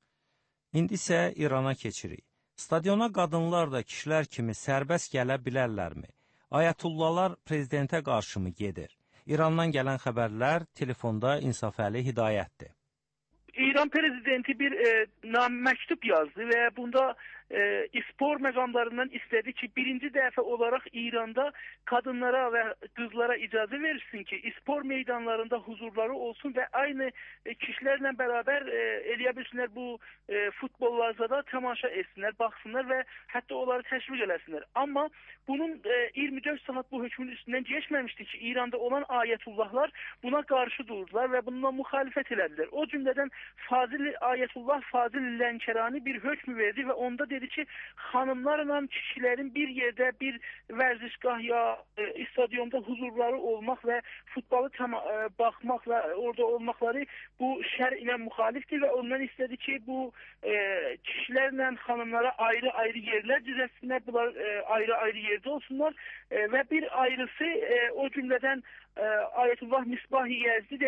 İndi isə İrana keçirik. Stadiona qadınlar da kişilər kimi sərbəst gələ bilərlərmi? Ayətullalar prezidentə qarşı mı gedir? İrandan gələn xəbərlər telefonda İnsafəli Hidayətdir. İran prezidenti bir məktub yazdı və bunda spor məqamlarından istədi ki, birinci dəfə olaraq İranda qadınlara və qızlara icazə verilsin ki, spor meydanlarında huzurları olsun və aynı kişilərlə bərabər eləyə bilsinlər bu futbollarda da tamaşa etsinlər, baxsınlar və hətta onları təşviq eləsinlər. Amma bunun 24 saat bu hökmün üstündən keçməmişdi ki, İranda olan ayətullahlar buna qarşı durdular və bununla müxalifət elədilər. O cümlədən Ayətullah Fazil Lənkərani bir hökm verdi və onda dedi ki, xanımlarla kişilərin bir yerdə bir vərzişgah ya stadionda huzurları olmaq və futbolu baxmaq və orada olmaqları bu şər ilə müxalifdir və ondan istədi ki, bu kişilərlə xanımlara ayrı-ayrı yerlər düzəltsinlər, bunlar ayrı-ayrı yerdə olsunlar və bir ayrısı o cümlədən Ayətullah Misbahi Yezdi də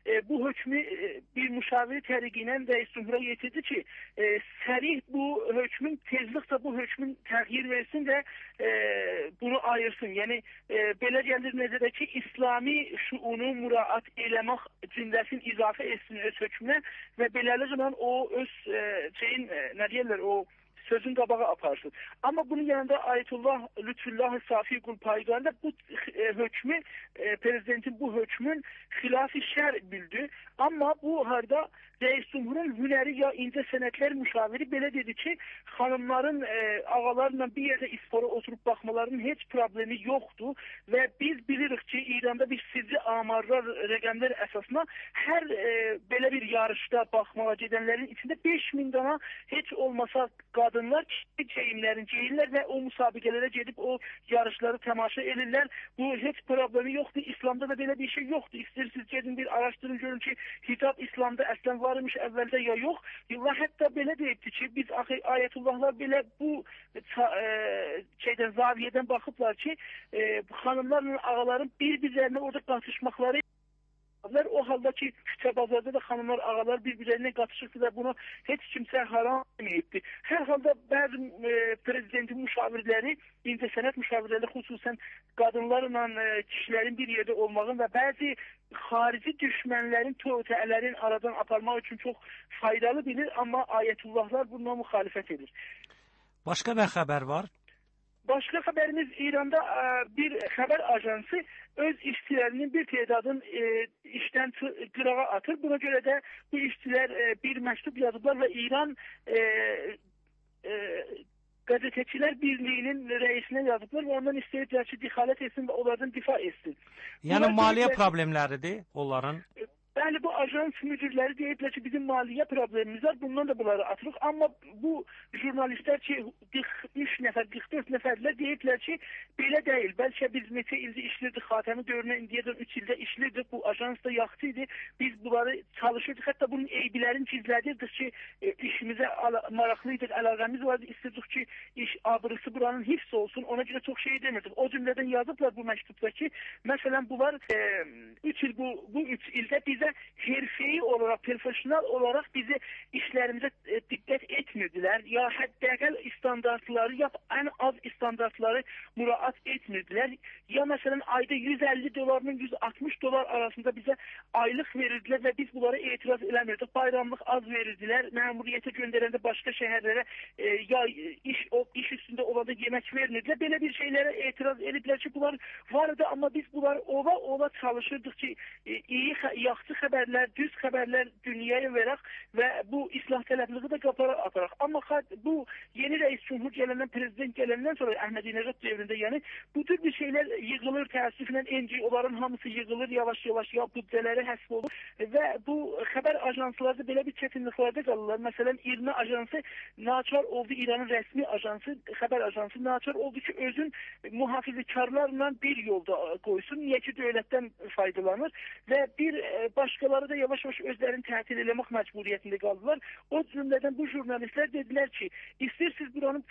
bu hökmü bir müşaviri tərəqilə rəis cümhura yetirdi ki, sərih bu hökmün tezliklə bu hökmün təğyir versin və bunu ayırsın. Yəni belə gəlir nəzərə ki, İslami şuunu müraat eləmək cümləsin izafə etsin öz hökmünə və beləliklə o öz nə deyirlər, o sözün qabağa aparsın. Amma bunun yanında Ayətullah Lütfullah Safi Qulpayqan da bu hökmü, prezidentin bu hökmün xilaf-ı şər bildi. Amma bu harda Rəis Cumhurun hünəri ya incə sənətlər müşaviri belə dedi ki, xanımların ağalarla bir yerdə ispora oturub baxmalarının heç problemi yoxdur və biz bilirik ki, İranda bir sirri amarlar, rəqəmlər əsasına hər belə bir yarışda baxmağa gedənlərin içində 5000 dana heç olmasa qadınlar geyimlərini geyirlər və o müsabiqələrə gedib o yarışları tamaşa edirlər. Bu heç problemi yoxdur. İslamda da belə bir şey yoxdur. İstəyirsiniz gedin bir araşdırın, görün ki, hicab İslamda əslən varmış əvvəldə ya yox. Və hətta belə deyibdi ki, biz Ayətullahlar belə bu zaviyədən baxıblar ki, xanımlarla ağaların bir-birlərinə orada qatışmaqları o halda ki, küçə bazarda da xanımlar, ağalar bir-birlərinə qatışırdı və bunu heç kimsə haram deməyibdi. Hər halda bəzi prezidentin müşavirləri, incəsənət müşavirləri xüsusən qadınlarla kişilərin bir yerdə olmağın və bəzi xarici düşmənlərin, tötələrin aradan aparmaq üçün çox faydalı bilir, amma Ayətullahlar bundan müxalifət edir. Başqa nə xəbər var? Başqa xəbərimiz İranda bir xəbər ajansı öz işçilərinin bir tədadını işdən qırağa atır. Buna görə də bu işçilər bir məktub yazıblar və İran Qəzetçilər Birliyinin rəisinə yazıblar və ondan istəyirlər ki, dixalət etsin və onlardan difa etsin. Yəni maliyyə problemləridir onların? Bəli, bu ajans müdürləri deyiblər ki, bizim maliyyə problemimiz var, bundan da bunları atırıq. Amma bu jurnalistlər ki, 43 nəfər, 44 nəfərlər deyiblər ki, belə deyil. Bəlkə biz neçə ildə işlirdik, Xatəmi dövrünə indiyədən 3 ildə işlirdik, bu ajans da yaxşı idi. Biz bunları çalışırdıq, hətta bunun eybilərini gizlədirdik ki, işimizə maraqlıydık, əlaqəmiz vardı, istirdik ki, iş abırısı buranın hifz olsun, ona görə çox şey demirdik. O cümlədən yazıblar bu məktubda ki, məsələn, bunlar 3 il, bu 3 ildə bizə herfeyi olarak, profesyonel olarak bizi işlerimize dikkat etmediler. Ya hətta standartları ya en az standartları müraat etmediler. Ya mesela ayda $150 $160 arasında bize aylık verirdiler ve biz bunlara itiraz eləmirdik. Bayramlık az verirdiler. Memuriyete gönderende başka şehirlere ya iş üstünde olanda yemek vermirdiler. Böyle bir şeylere itiraz edildiler ki bunlar vardı ama biz bunlar ova çalışırdık ki iyi, yaxşı xəbərlər, düz xəbərlər dünyaya verək və bu islah tələbliği də qapara ataraq. Amma bu yeni rəis cumhur gələndən, prezident gələndən sonra Əhmədinəcad dövründə, yəni bu tür bir şeylər yığılır, təəssüflə NGO-ların hamısı yığılır, yavaş-yavaş ya büdcələri həsb olur və bu xəbər ajansları da belə bir çətinliklərdə qalırlar. Məsələn, İRNA ajansı naçar oldu, İranın rəsmi ajansı, xəbər ajansı naçar oldu ki, özün mühafizəkarlarla bir yolda qoysun, niyə ki dövlətdən faydalanır və bir başqaları da yavaş-yavaş özlərini tətil eləmək məcburiyyətində qaldılar. O cümlədən bu jurnalistlər dedilər ki, istəyirsiniz buranın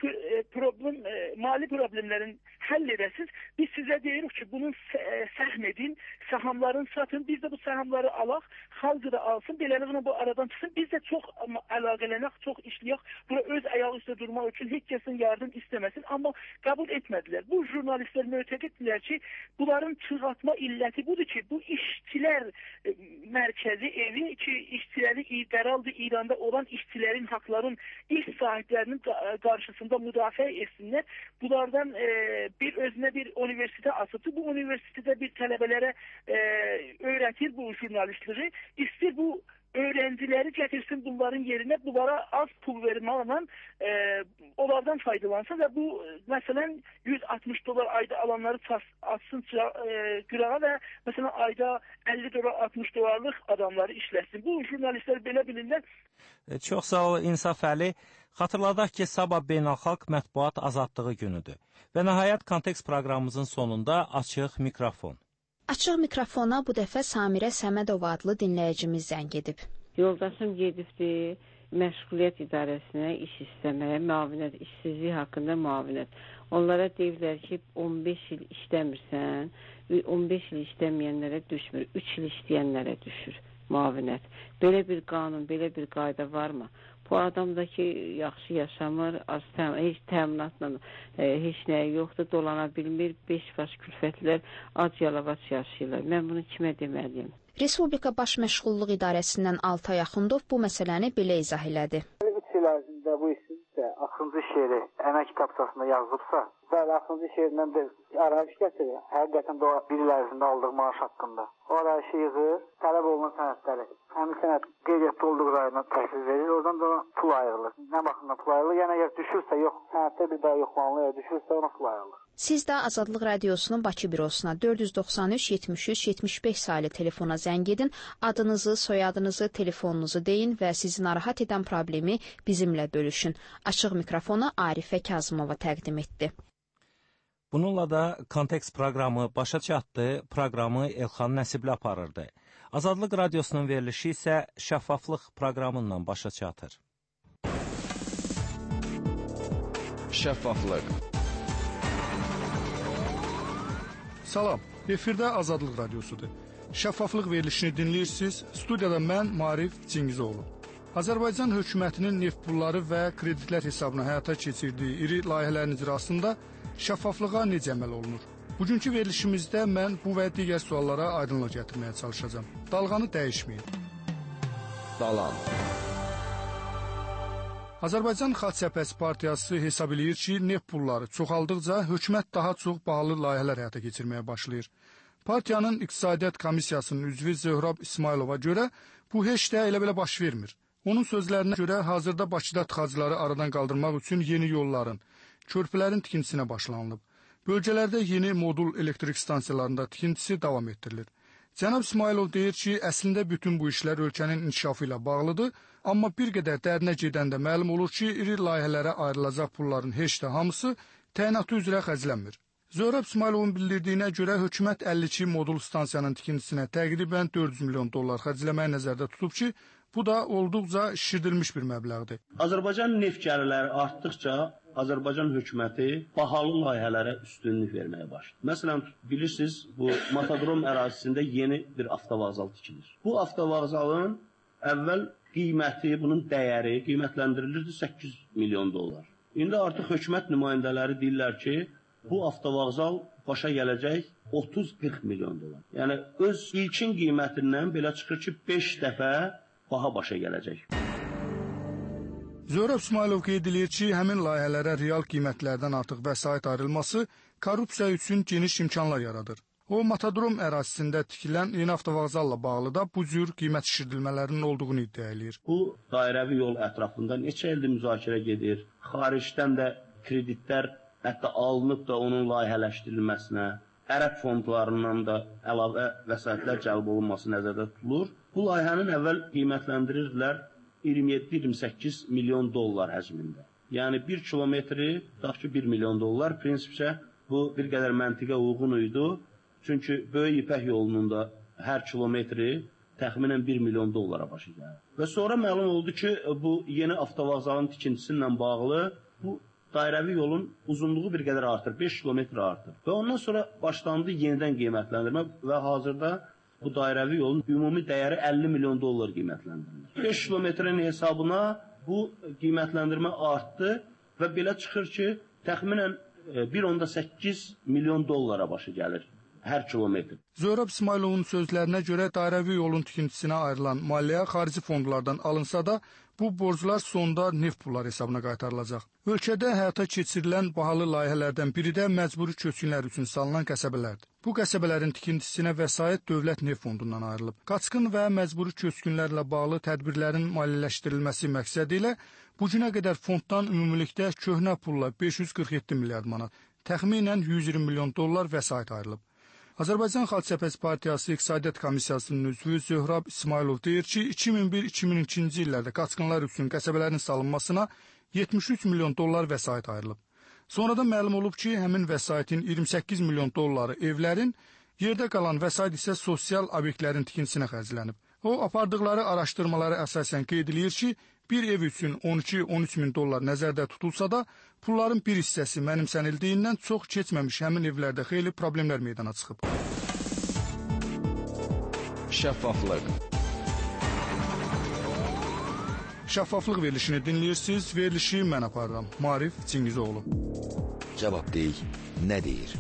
mali problemlərini həll edəsiniz. Biz sizə deyirik ki, bunun səhm edin, səhamlarını satın, biz də bu səhamları alaq, xalqı da alsın, beləliklə bu aradan çıxsın. Biz də çox əlaqələnək, çox işləyək, bura öz ayağı üstə durmaq üçün heç kəsin yardım istəməsin, amma qəbul etmədilər. Bu jurnalistlər mütəqiddirlər ki, bunların çığatma illəti budur ki, bu işçilər mərkəzi evi ki, işçiləri liberaldır, İranda olan işçilərin, haqların, iş sahiblərinin qarşısında müdafiə etsinlər. Bunlardan bir özünə bir universitet açıbdır. Bu universitetdə bir tələbələrə öyrətir bu jurnalistliği. İstir bu öğrencileri getirsin bunların yerine, bunlara az pul verməklə onlardan faydalansın və bu məsələn $160 ayda alanları atsın qırağa və məsələn ayda $50 $60 adamları işləsin. Bu jurnalistlər belə bilirlər. Çox sağ ol İnsaf Əli. Xatırladaq ki, sabah beynəlxalq mətbuat azadlığı günüdür və nəhayət kontekst proqramımızın sonunda açıq mikrofon. Açıq mikrofona bu dəfə Samirə Səmədova adlı dinləyicimiz zəng edib. Yoldaşım gedibdir məşğuliyyət idarəsinə iş istəməyə, müavinət, işsizlik haqqında müavinət. Onlara deyirlər ki, 15 il işləmirsən, 15 il işləməyənlərə düşmür, 3 il işləyənlərə düşür müavinət. Belə bir qanun, belə bir qayda varmı? Bu adamdakı yaxşı yaşamır, heç təminatla heç nəyə yoxdur, dolana bilmir, 5 baş külfətlilər ac yalavac yaşayırlar. Mən bunu kimə deməliyim? Respublika Baş Məşğulluq İdarəsindən Altay Axundov bu məsələni belə izah elədi. 3 il ərzində bu işsizdə axırıncı şeiri əmək kitabçasında yazılıbsa, bəli, axırıncı şeirindən bir arayış gətirir. Həqiqətən də o 1 il ərzində aldığı maaş haqqında. O arayışı yığır, tələb olunan sənədləri. Həmin sənəd qeydiyyatda olduğu rayona təhvil verir, oradan da pul ayrılır. Nə baxımdan pul ayrılır? Yəni əgər düşürsə, yox, sənəddə bir daha yoxlanılır, əgər düşürsə ona pul ayrılır. Siz də Azadlıq Radiosunun Bakı bürosuna 493 73 75 saylı telefona zəng edin, adınızı, soyadınızı, telefonunuzu deyin və sizi narahat edən problemi bizimlə bölüşün. Açıq mikrofona Arifə Kazımova təqdim etdi. Bununla da Kontekst proqramı başa çatdı, proqramı Elxan Nəsibli aparırdı. Azadlıq Radiosunun verilişi isə Şəffaflıq proqramından başa çatır. Şəffaflıq. Salam, efirdə Azadlıq Radiosudur. Şəffaflıq verilişini dinləyirsiniz. Studiyada mən, Marif Cingizoğlu. Azərbaycan hökumətinin neft pulları və kreditlər hesabına həyata keçirdiyi iri layihələrin icrasında şəffaflığa necə əməl olunur? Bugünkü verilişimizdə mən bu və digər suallara aydınlıq gətirməyə çalışacağam. Dalğanı dəyişməyin. Dalan. Azərbaycan Xalq Cəbhəsi Partiyası hesab eləyir ki, neft pulları çoxaldıqca hökumət daha çox bahalı layihələr həyata keçirməyə başlayır. Partiyanın İqtisadiyyat Komissiyasının üzvü Zöhrab İsmailova görə bu heç də elə-belə baş vermir. Onun sözlərinə görə hazırda Bakıda tıxacları aradan qaldırmaq üçün yeni yolların, körpülərin tikintisinə başlanılıb. Bölgələrdə yeni modul elektrik stansiyalarında tikintisi davam etdirilir. Cənab İsmailov deyir ki, əslində bütün bu işlər ölkənin inkişafı ilə bağlıdır, amma bir qədər dərinə gedəndə məlum olur ki, iri layihələrə ayrılacaq pulların heç də hamısı təyinatı üzrə xərclənmir. Zöhrab İsmailovun bildirdiyinə görə hökumət 52 modul stansiyanın tikintisinə təqribən 400 milyon dollar xərcləməyi nəzərdə tutub ki, bu da olduqca şişirdilmiş bir məbləğdir. Azərbaycan neft gəlirləri artdıqca Azərbaycan hökuməti bahalı layihələrə üstünlük verməyə başladı. Məsələn, bilirsiniz, bu Matadrom ərazisində yeni bir avtovağzal tikilir. Bu avtovağzalın əvvəl qiyməti, bunun dəyəri qiymətləndirilirdi 800 milyon dollar. İndi artıq hökumət nümayəndələri deyirlər ki, bu avtovağzal başa gələcək 30-40 milyon dollar. Yəni, öz ilkin qiymətindən belə çıxır ki, 5 dəfə baha başa gələcək. Zöhrab İsmailov qeyd edir ki, həmin layihələrə real qiymətlərdən artıq vəsait ayrılması korrupsiya üçün geniş imkanlar yaradır. O, Matadrom ərazisində tikilən yeni avtovağzalla bağlı da bu cür qiymət şişirdilmələrinin olduğunu iddia edir. Bu dairəvi yol ətrafında neçə ildir müzakirə gedir. Xaricdən də kreditlər hətta alınıb da onun layihələşdirilməsinə, ərəb fondlarından da əlavə vəsaitlər cəlb olunması nəzərdə tutulur. Bu layihənin əvvəl qiymətləndirirdilər 27-28 milyon dollar həcmində. Yəni 1 kilometri, tutaq ki 1 milyon dollar, prinsipcə bu bir qədər məntiqə uyğun idi. Çünki Böyük İpək yolunun da hər kilometri təxminən 1 milyon dollara başa gəlir. Və sonra məlum oldu ki, bu yeni avtovağzalın tikintisi ilə bağlı bu dairəvi yolun uzunluğu bir qədər artır, 5 kilometr artır. Və ondan sonra başlandı yenidən qiymətləndirmə və hazırda bu dairəvi yolun ümumi dəyəri 50 milyon dollar qiymətləndirilir. 5 kilometrin hesabına bu qiymətləndirmə artdı və belə çıxır ki, təxminən 1.8 milyon dollara başı gəlir hər kilometr. Zöhrab İsmailovun sözlərinə görə dairəvi yolun tikintisinə ayrılan maliyyə xarici fondlardan alınsa da, bu borclar sonda neft pulları hesabına qaytarılacaq. Ölkədə həyata keçirilən bahalı layihələrdən biri də məcburi köçkünlər üçün salınan qəsəbələrdir. Bu qəsəbələrin tikintisinə vəsait Dövlət Neft Fondundan ayrılıb. Qaçqın və məcburi köçkünlərlə bağlı tədbirlərin maliyyələşdirilməsi məqsədi ilə bu günə qədər fonddan ümumilikdə köhnə pulla 547 milyard manat, təxminən 120 milyon dollar vəsait ayrılıb. Azərbaycan Xalq Cəbhəsi Partiyası İqtisadiyyat Komissiyasının üzvü Zöhrab İsmailov deyir ki, 2001-2002-ci illərdə qaçqınlar üçün qəsəbələrin salınmasına 73 milyon dollar vəsait ayrılıb. Sonradan məlum olub ki, həmin vəsaitin 28 milyon dolları evlərin, yerdə qalan vəsait isə sosial obyektlərin tikintisinə xərclənib. O, apardıqları araşdırmalara əsasən qeyd edir ki, bir ev üçün 12-13 min dollar nəzərdə tutulsa da, pulların bir hissəsi mənimsənildiyindən çox keçməmiş həmin evlərdə xeyli problemlər meydana çıxıb. Şəffaflıq. Şəffaflıq verilişini dinləyirsiniz. Verilişi mən aparıram. Maarif Çingizoğlu. Cavabdeh nə deyir?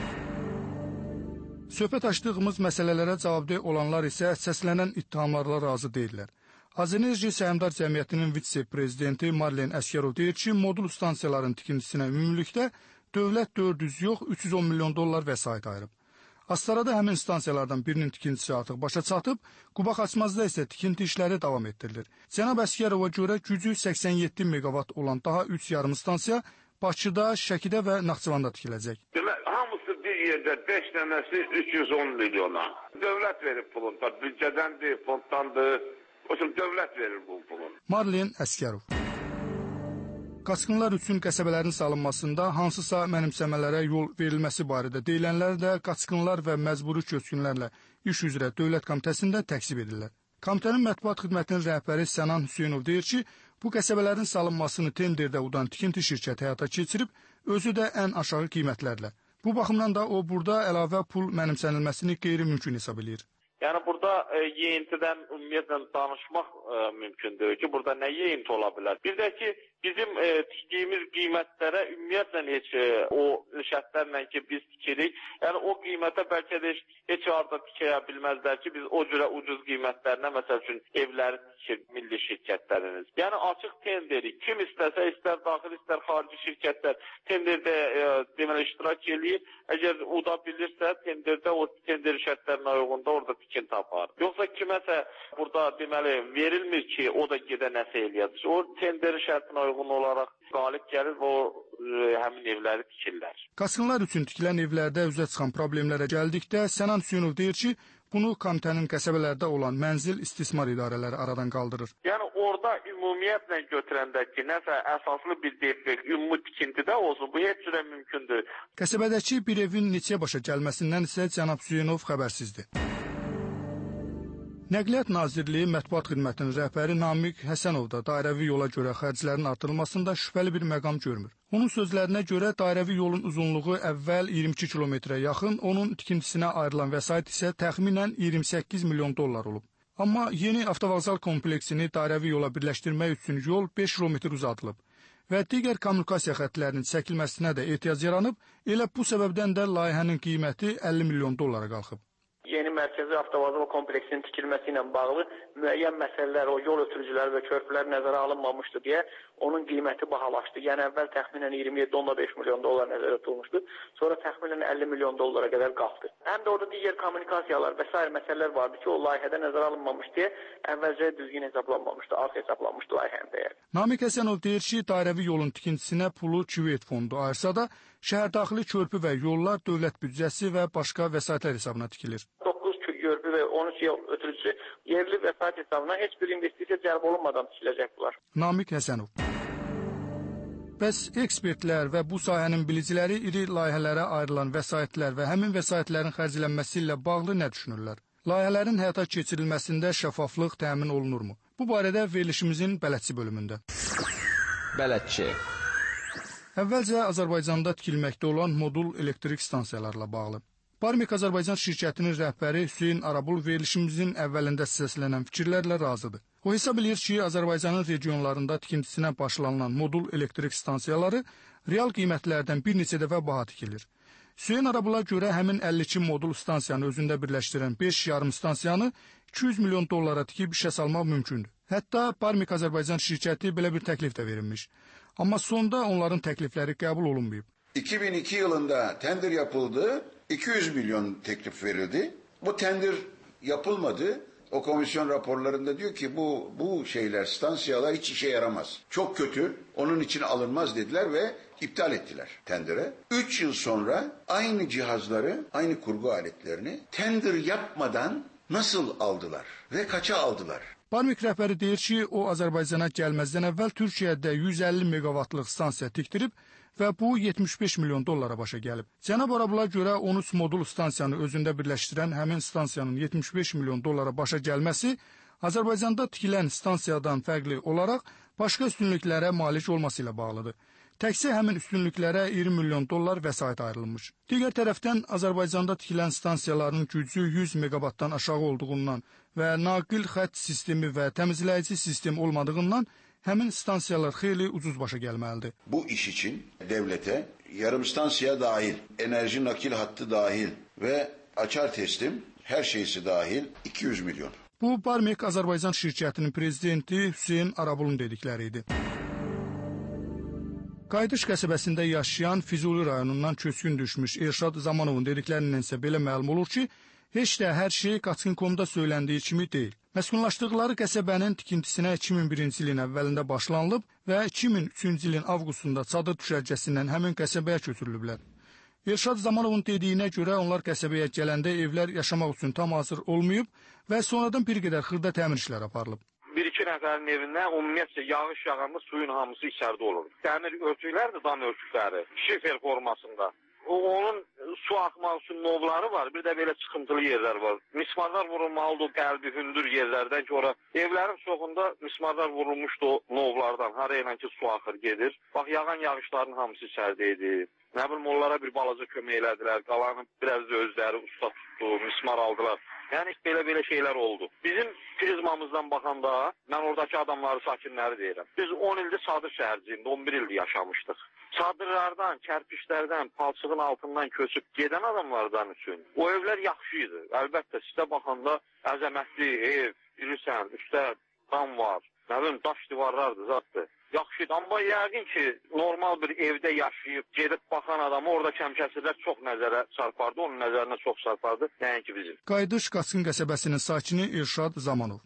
Söhbət açdığımız məsələlərə cavabdeh olanlar isə səslənən ittihamlarla razı deyirlər. Azenerji Səhmdar Cəmiyyətinin vitse-prezidenti Marlen Əsgərov deyir ki, modul stansiyaların tikintisinə ümumilikdə dövlət 400 yox, 310 milyon dollar vəsait ayırıb. Astarada həmin stansiyalardan birinin tikintisi artıq başa çatıb, Quba-Xaçmazda isə tikinti işləri davam etdirilir. Cənab Əsgərova görə gücü 87 megawatt olan daha 3 yarım stansiya Bakıda, Şəkidə və Naxçıvanda tikiləcək. Hamısı bir yerdə 5 dənəsi 310 milyona. Dövlət verib pulun, büdcədəndir, fonddandır. O üçün dövlət verir bu pulun. Marlen Əsgərov. Qaçqınlar üçün qəsəbələrin salınmasında hansısa mənimsəmələrə yol verilməsi barədə deyilənlər də qaçqınlar və məcburi köçkünlərlə iş üzrə Dövlət Komitəsində təksib edirlər. Komitənin mətbuat xidmətinin rəhbəri Sənan Hüseynov deyir ki, bu qəsəbələrin salınmasını tenderdə udan tikinti şirkəti həyata keçirib, özü də ən aşağı qiymətlərlə. Bu baxımdan da o burada əlavə pul mənimsənilməsini qeyri-mümkün hesab edir. Yəni burada yeyintidən ümumiyyətlə danışmaq mümkündür ki, burada nə yeyinti ola bilər? Bir də ki, bizim tikdiyimiz qiymətlərə ümumiyyətlə heç o şərtlərlə ki, biz tikirik, yəni o qiymətə bəlkə də heç arada tikəyə bilməzlər ki, biz o cürə ucuz qiymətlərinə, məsəl üçün evləri tikir milli şirkətləriniz. Yəni açıq tenderi kim istəsə, istər daxil, istər xarici şirkətlər tenderdə deməli iştirak eləyir. Əgər uda bilirsə, tenderdə o tender şərtlərinə uyğunda orada tikinti apar. Yoxsa kiməsə burada deməli verilmir ki, o da gedə nəsə eləyəcək. O tender şərtinə uyğun olaraq qalib gəlir və həmin evləri tikirlər. Qaçqınlar üçün tikilən evlərdə üzə çıxan problemlərə gəldikdə Sənan Hüseynov deyir ki, bunu komitənin qəsəbələrdə olan mənzil istismar idarələri aradan qaldırır. Yəni orada ümumiyyətlə götürəndə ki, nəsə əsaslı bir defekt ümumi tikintidə olsun, bu heç cürə mümkündür. Qəsəbədəki bir evin neçəyə başa gəlməsindən isə cənab Hüseynov xəbərsizdir. Nəqliyyat Nazirliyi Mətbuat Xidmətinin rəhbəri Namiq Həsənov da dairəvi yola görə xərclərin artırılmasında şübhəli bir məqam görmür. Onun sözlərinə görə dairəvi yolun uzunluğu əvvəl 22 kilometrə yaxın, onun tikintisinə ayrılan vəsait isə təxminən 28 milyon dollar olub. Amma yeni avtovağzal kompleksini dairəvi yola birləşdirmək üçün yol 5 kilometr uzadılıb və digər kommunikasiya xəttlərinin çəkilməsinə də ehtiyac yaranıb, elə bu səbəbdən də layihənin qiyməti 50 milyon dollara qalxıb. Yeni mərkəzi avtovağzal kompleksinin tikilməsi ilə bağlı müəyyən məsələlər, o yol ötürücüləri və körpülər nəzərə alınmamışdı deyə onun qiyməti bahalaşdı. Yəni əvvəl təxminən 27.5 milyon dollar nəzərə tutulmuşdu, sonra təxminən 50 milyon dollara qədər qalxdı. Həm də orada digər kommunikasiyalar və sair məsələlər vardı ki, o layihədə nəzərə alınmamış deyə əvvəlcə düzgün hesablanmamışdı, az hesablanmışdı layihənin dəyəri. Namiq Həsənov deyir ki, dairəvi yolun tikintisinə pulu Küveyt fondu ayırsa da, şəhərdaxili körpü və yollar dövlət büdcəsi və başqa vəsaitlər hesabına tikilir. 9 körpü və 13 yol ötürücüsü yerli vəsait hesabına heç bir investisiya cəlb olunmadan tikiləcək bunlar. Namiq Həsənov. Bəs ekspertlər və bu sahənin biliciləri iri layihələrə ayrılan vəsaitlər və həmin vəsaitlərin xərclənməsi ilə bağlı nə düşünürlər? Layihələrin həyata keçirilməsində şəffaflıq təmin olunurmu? Bu barədə verilişimizin bələdçi bölümündə. Bələdçi. Əvvəlcə Azərbaycanda tikilməkdə olan modul elektrik stansiyalarla bağlı. Barmik Azərbaycan şirkətinin rəhbəri Hüseyn Arabul verilişimizin əvvəlində səslənən fikirlərlə razıdır. O hesab edir ki, Azərbaycanın regionlarında tikintisinə başlanılan modul elektrik stansiyaları real qiymətlərdən bir neçə dəfə baha tikilir. Hüseyn Arabula görə həmin 52 modul stansiyanı özündə birləşdirən 5 yarım stansiyanı 200 milyon dollara tikib işə salmaq mümkündür. Hətta Barmik Azərbaycan şirkəti belə bir təklif də verilmiş. Amma sonda onların təklifləri qəbul olunmayıb. 2002 yılında tender yapıldı. 200 milyon teklif verildi. Bu tender yapılmadı. O komisyon raporlarında diyor ki bu şeyler, stansiyalar hiç işe yaramaz. Çok kötü, onun için alınmaz dediler ve iptal ettiler tendere. 3 yıl sonra aynı cihazları, aynı kurgu aletlerini tender yapmadan nasıl aldılar ve kaça aldılar? Barmik rəhbəri deyir ki, o Azərbaycana gəlməzdən əvvəl Türkiyədə 150 meqavatlıq stansiya tikdirib və bu 75 milyon dollara başa gəlib. Cənab Arabula görə 13 modul stansiyanı özündə birləşdirən həmin stansiyanın 75 milyon dollara başa gəlməsi Azərbaycanda tikilən stansiyadan fərqli olaraq başqa üstünlüklərə malik olması ilə bağlıdır. Təkcə həmin üstünlüklərə 20 milyon dollar vəsait ayrılmış. Digər tərəfdən Azərbaycanda tikilən stansiyaların gücü 100 meqabatdan aşağı olduğundan və naqil xətt sistemi və təmizləyici sistem olmadığından həmin stansiyalar xeyli ucuz başa gəlməlidir. Bu iş için devlete yarım stansiya dahil, enerji nakil hattı dahil ve açar teslim her şeysi dahil 200 milyon. Bu Barmek Azərbaycan şirkətinin prezidenti Hüseyin Arabulun dedikləri idi. Qayıdış qəsəbəsində yaşayan Füzuli rayonundan köçkün düşmüş Elşad Zamanovun dediklərindən isə belə məlum olur ki, heç də hər şey Qaçqın.com'da söyləndiyi kimi deyil. Məskunlaşdıqları qəsəbənin tikintisinə 2001-ci ilin əvvəlində başlanılıb və 2003-cü ilin avqustunda çadır düşərgəsindən həmin qəsəbəyə köçürülüblər. Elşad Zamanovun dediyinə görə onlar qəsəbəyə gələndə evlər yaşamaq üçün tam hazır olmayıb və sonradan bir qədər xırda təmir işləri aparılıb. Bir-iki nəfərin evindən ümumiyyətcə yağış yağanda suyun hamısı içəridə olur. Dəmir örtüklər də dam örtükləri, şifer formasında. Onun su axmaq üçün novları var, bir də belə çıxıntılı yerlər var. Mismarlar vurulmalıdır o qəlbi hündür yerlərdən ki, ora evlərin çoxunda mismarlar vurulmuşdu o novlardan, hara ilə ki su axır gedir. Bax, yağan yağışların hamısı içəridə idi. Nə bilim, onlara bir balaca kömək elədilər, qalanı biraz da özləri usta tutdu, mismar aldılar. Yəni, belə şeylər oldu. Bizim prizmamızdan baxanda, mən oradakı adamları, sakinləri deyirəm. Biz 10 ildir Çadır şəhərciyində, 11 ildir yaşamışdıq. Çadırlardan, kərpiçlərdən, palçığın altından köçüb gedən adamlardan üçün o evlər yaxşı idi. Əlbəttə, sizə baxanda əzəmətli ev, bilirsən, üstə dam var, nə bilim, daş divarlardır, zatdır. Yaxşıdır, amma yəqin ki, normal bir evdə yaşayıb, gedib baxan adamı orada kəmkəsirlər çox nəzərə çarpardı, onun nəzərinə çox çarpardı, nəinki bizim. Qayıdış Qaçqın qəsəbəsinin sakini Elşad Zamanov.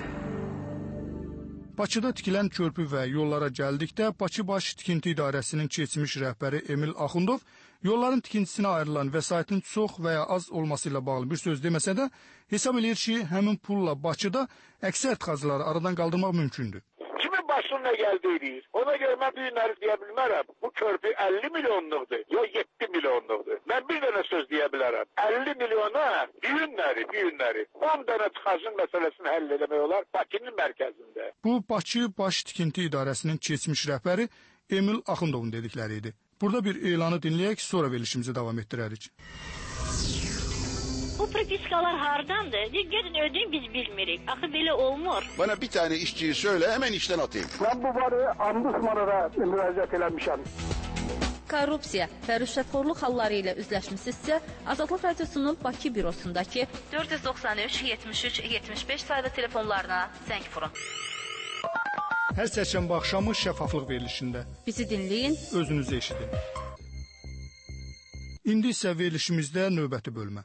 Bakıda tikilən körpü və yollara gəldikdə Bakı Baş Tikinti İdarəsinin keçmiş rəhbəri Emil Axundov yolların tikintisinə ayrılan vəsaitin çox və ya az olması ilə bağlı bir söz deməsə də, hesab edir ki, həmin pulla Bakıda əksər tıxacları aradan qaldırmaq mümkündür. Kimin başına gəldiyirik? Ona görə mən bir günləri deyə bilmərəm. Bu körpü 50 milyonluqdur, ya 7 milyonluqdur. Mən bir dənə söz deyə bilərəm. 50 milyona bir günləri 10 dənə tıxacın məsələsini həll eləmək olar Bakının mərkəzində. Bu, Bakı Baş Tikinti İdarəsinin keçmiş rəhbəri Emil Axundovun dedikləri idi. Burada bir elanı dinləyək, sonra verilişimizi davam etdirərik. Bu propiskalar hardandır? Gelin ödeyin, biz bilmirik. Axı belə olmur. Bana bir tane işçiyi söyle, hemen işten atayım. Ben bu varı Ombudsman'a müraciət eləmişəm. Korrupsiya və rüşvətxorluq halları ilə üzləşmisinizsə, Azadlıq Radiosunun Bakı bürosundakı 493 73 75 saylı telefonlarına zəng vurun. Hər çərşənbə axşamı şəffaflıq verilişində. Bizi dinləyin, özünüzü eşidin. İndi isə verilişimizdə növbəti bölmə.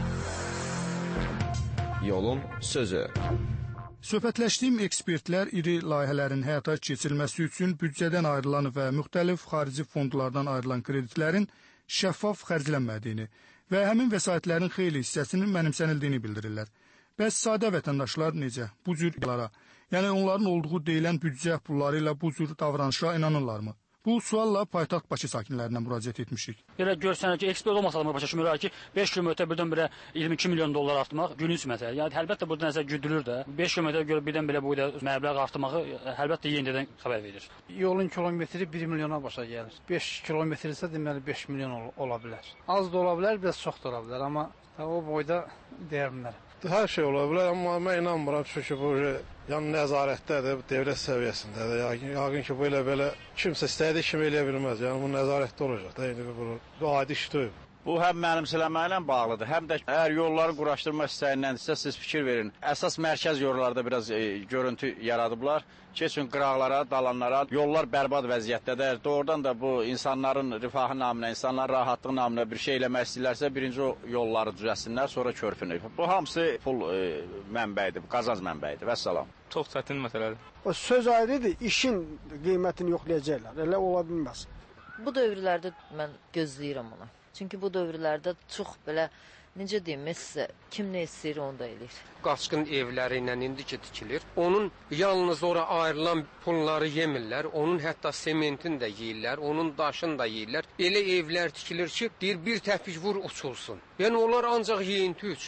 Yolun sözü. Söhbətləşdiyim ekspertlər iri layihələrin həyata keçirilməsi üçün büdcədən ayrılan və müxtəlif xarici fondlardan ayrılan kreditlərin şəffaf xərclənmədiyini və həmin vəsaitlərin xeyli hissəsinin mənimsənildiyini bildirirlər. Bəs sadə vətəndaşlar necə? Bu cür yollara, yəni onların olduğu deyilən büdcə pulları ilə bu cür davranışa inanırlarmı? Bu sualla paytaxt Bakı sakinlərinə müraciət etmişik. Belə görsənir ki, ekspert olmasa da başa düşmürlər ki, 5 kilometrə birdən-birə 22 milyon dollar artmaq günün sümətə. Yəni əlbəttə burada nəsə güdülür də. 5 kilometrə görə birdən-birə bu məbləğ artmağı əlbəttə yenidən xəbər verir. Yolun kilometri 1 milyona başa gəlir. 5 kilometr isə deməli 5 milyon ola bilər. Az da ola bilər, biraz çox da ola bilər, amma o boyda deyə bilmərəm. Hər şey ola bilər, amma mən inanmıram çünki bu yəni nəzarətdədir, dövlət səviyyəsindədir. Yəqin ki, belə kimsə istədiyi kimi eləyə bilməz. Yəni bu nəzarətdə olacaq da, indi bu adi iş deyil. Bu həm mənimsələməklə bağlıdır, həm də əgər yolları quraşdırmaq istəyinləndirsə, siz fikir verin. Əsas mərkəz yollarda biraz görüntü yaradıblar. Keçin qıraqlara, dalanlara, yollar bərbad vəziyyətdədir. Doğrudan da bu insanların rifahı naminə, insanların rahatlığı naminə bir şey eləmək istəyirlərsə, birinci o yolları düzəlsinlər, sonra körpünü. Bu hamısı pul mənbəyidir, qazanc mənbəyidir. Vəssalam. Çox çətin məsələdir. O söz ayrıdır, işin qiymətini yoxlayacaqlar. Elə ola bilməz. Bu dövrlərdə mən gözləyirəm ona. Çünki bu dövrlərdə çox belə, necə deyim, sizə kim nə istəyir onu da eləyir. Qaçqın evləri ilə indiki tikilir. Onun yalnız ora ayrılan pulları yemirlər, onun hətta sementini də yeyirlər, onun daşını da yeyirlər. Elə evlər tikilir ki, deyir bir təpik vur uçulsun. Yəni onlar ancaq yeyinti üçündür.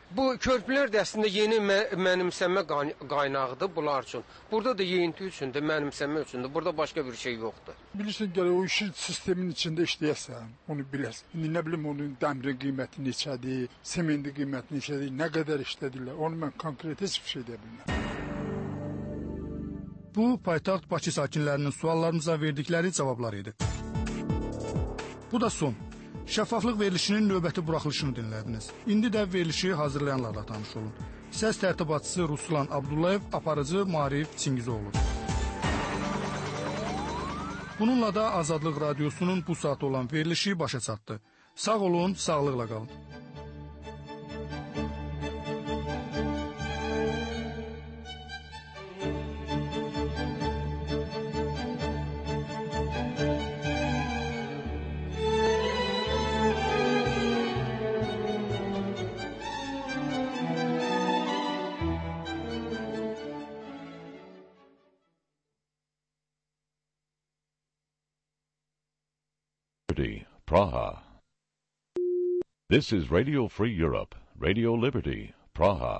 Bu körpülər də əslində yeni mənimsəmə qaynağıdır bunlar üçün. Burada da yeyinti üçündür, mənimsəmə üçündür. Burada başqa bir şey yoxdur. Bilirsən, gələ o işin sistemin içində işləyəsən, onu biləsən. İndi nə bilim onun dəmirin qiyməti neçədir, sementin qiyməti neçədir, nə qədər işlədirlər. Onu mən konkret heç bir şey deyə bilməm. Bu, paytaxt Bakı sakinlərinin suallarımıza verdikləri cavablar idi. Bu da son. Şəffaflıq verilişinin növbəti buraxılışını dinlədiniz. İndi də verilişi hazırlayanlarla tanış olun. Səs tərtibatçısı Ruslan Abdullayev, aparıcı Maarif Çingizoğlu. Bununla da Azadlıq Radiosunun bu saat olan verilişi başa çatdı. Sağ olun, sağlıqla qalın. Praha. This is Radio Free Europe, Radio Liberty, Praha.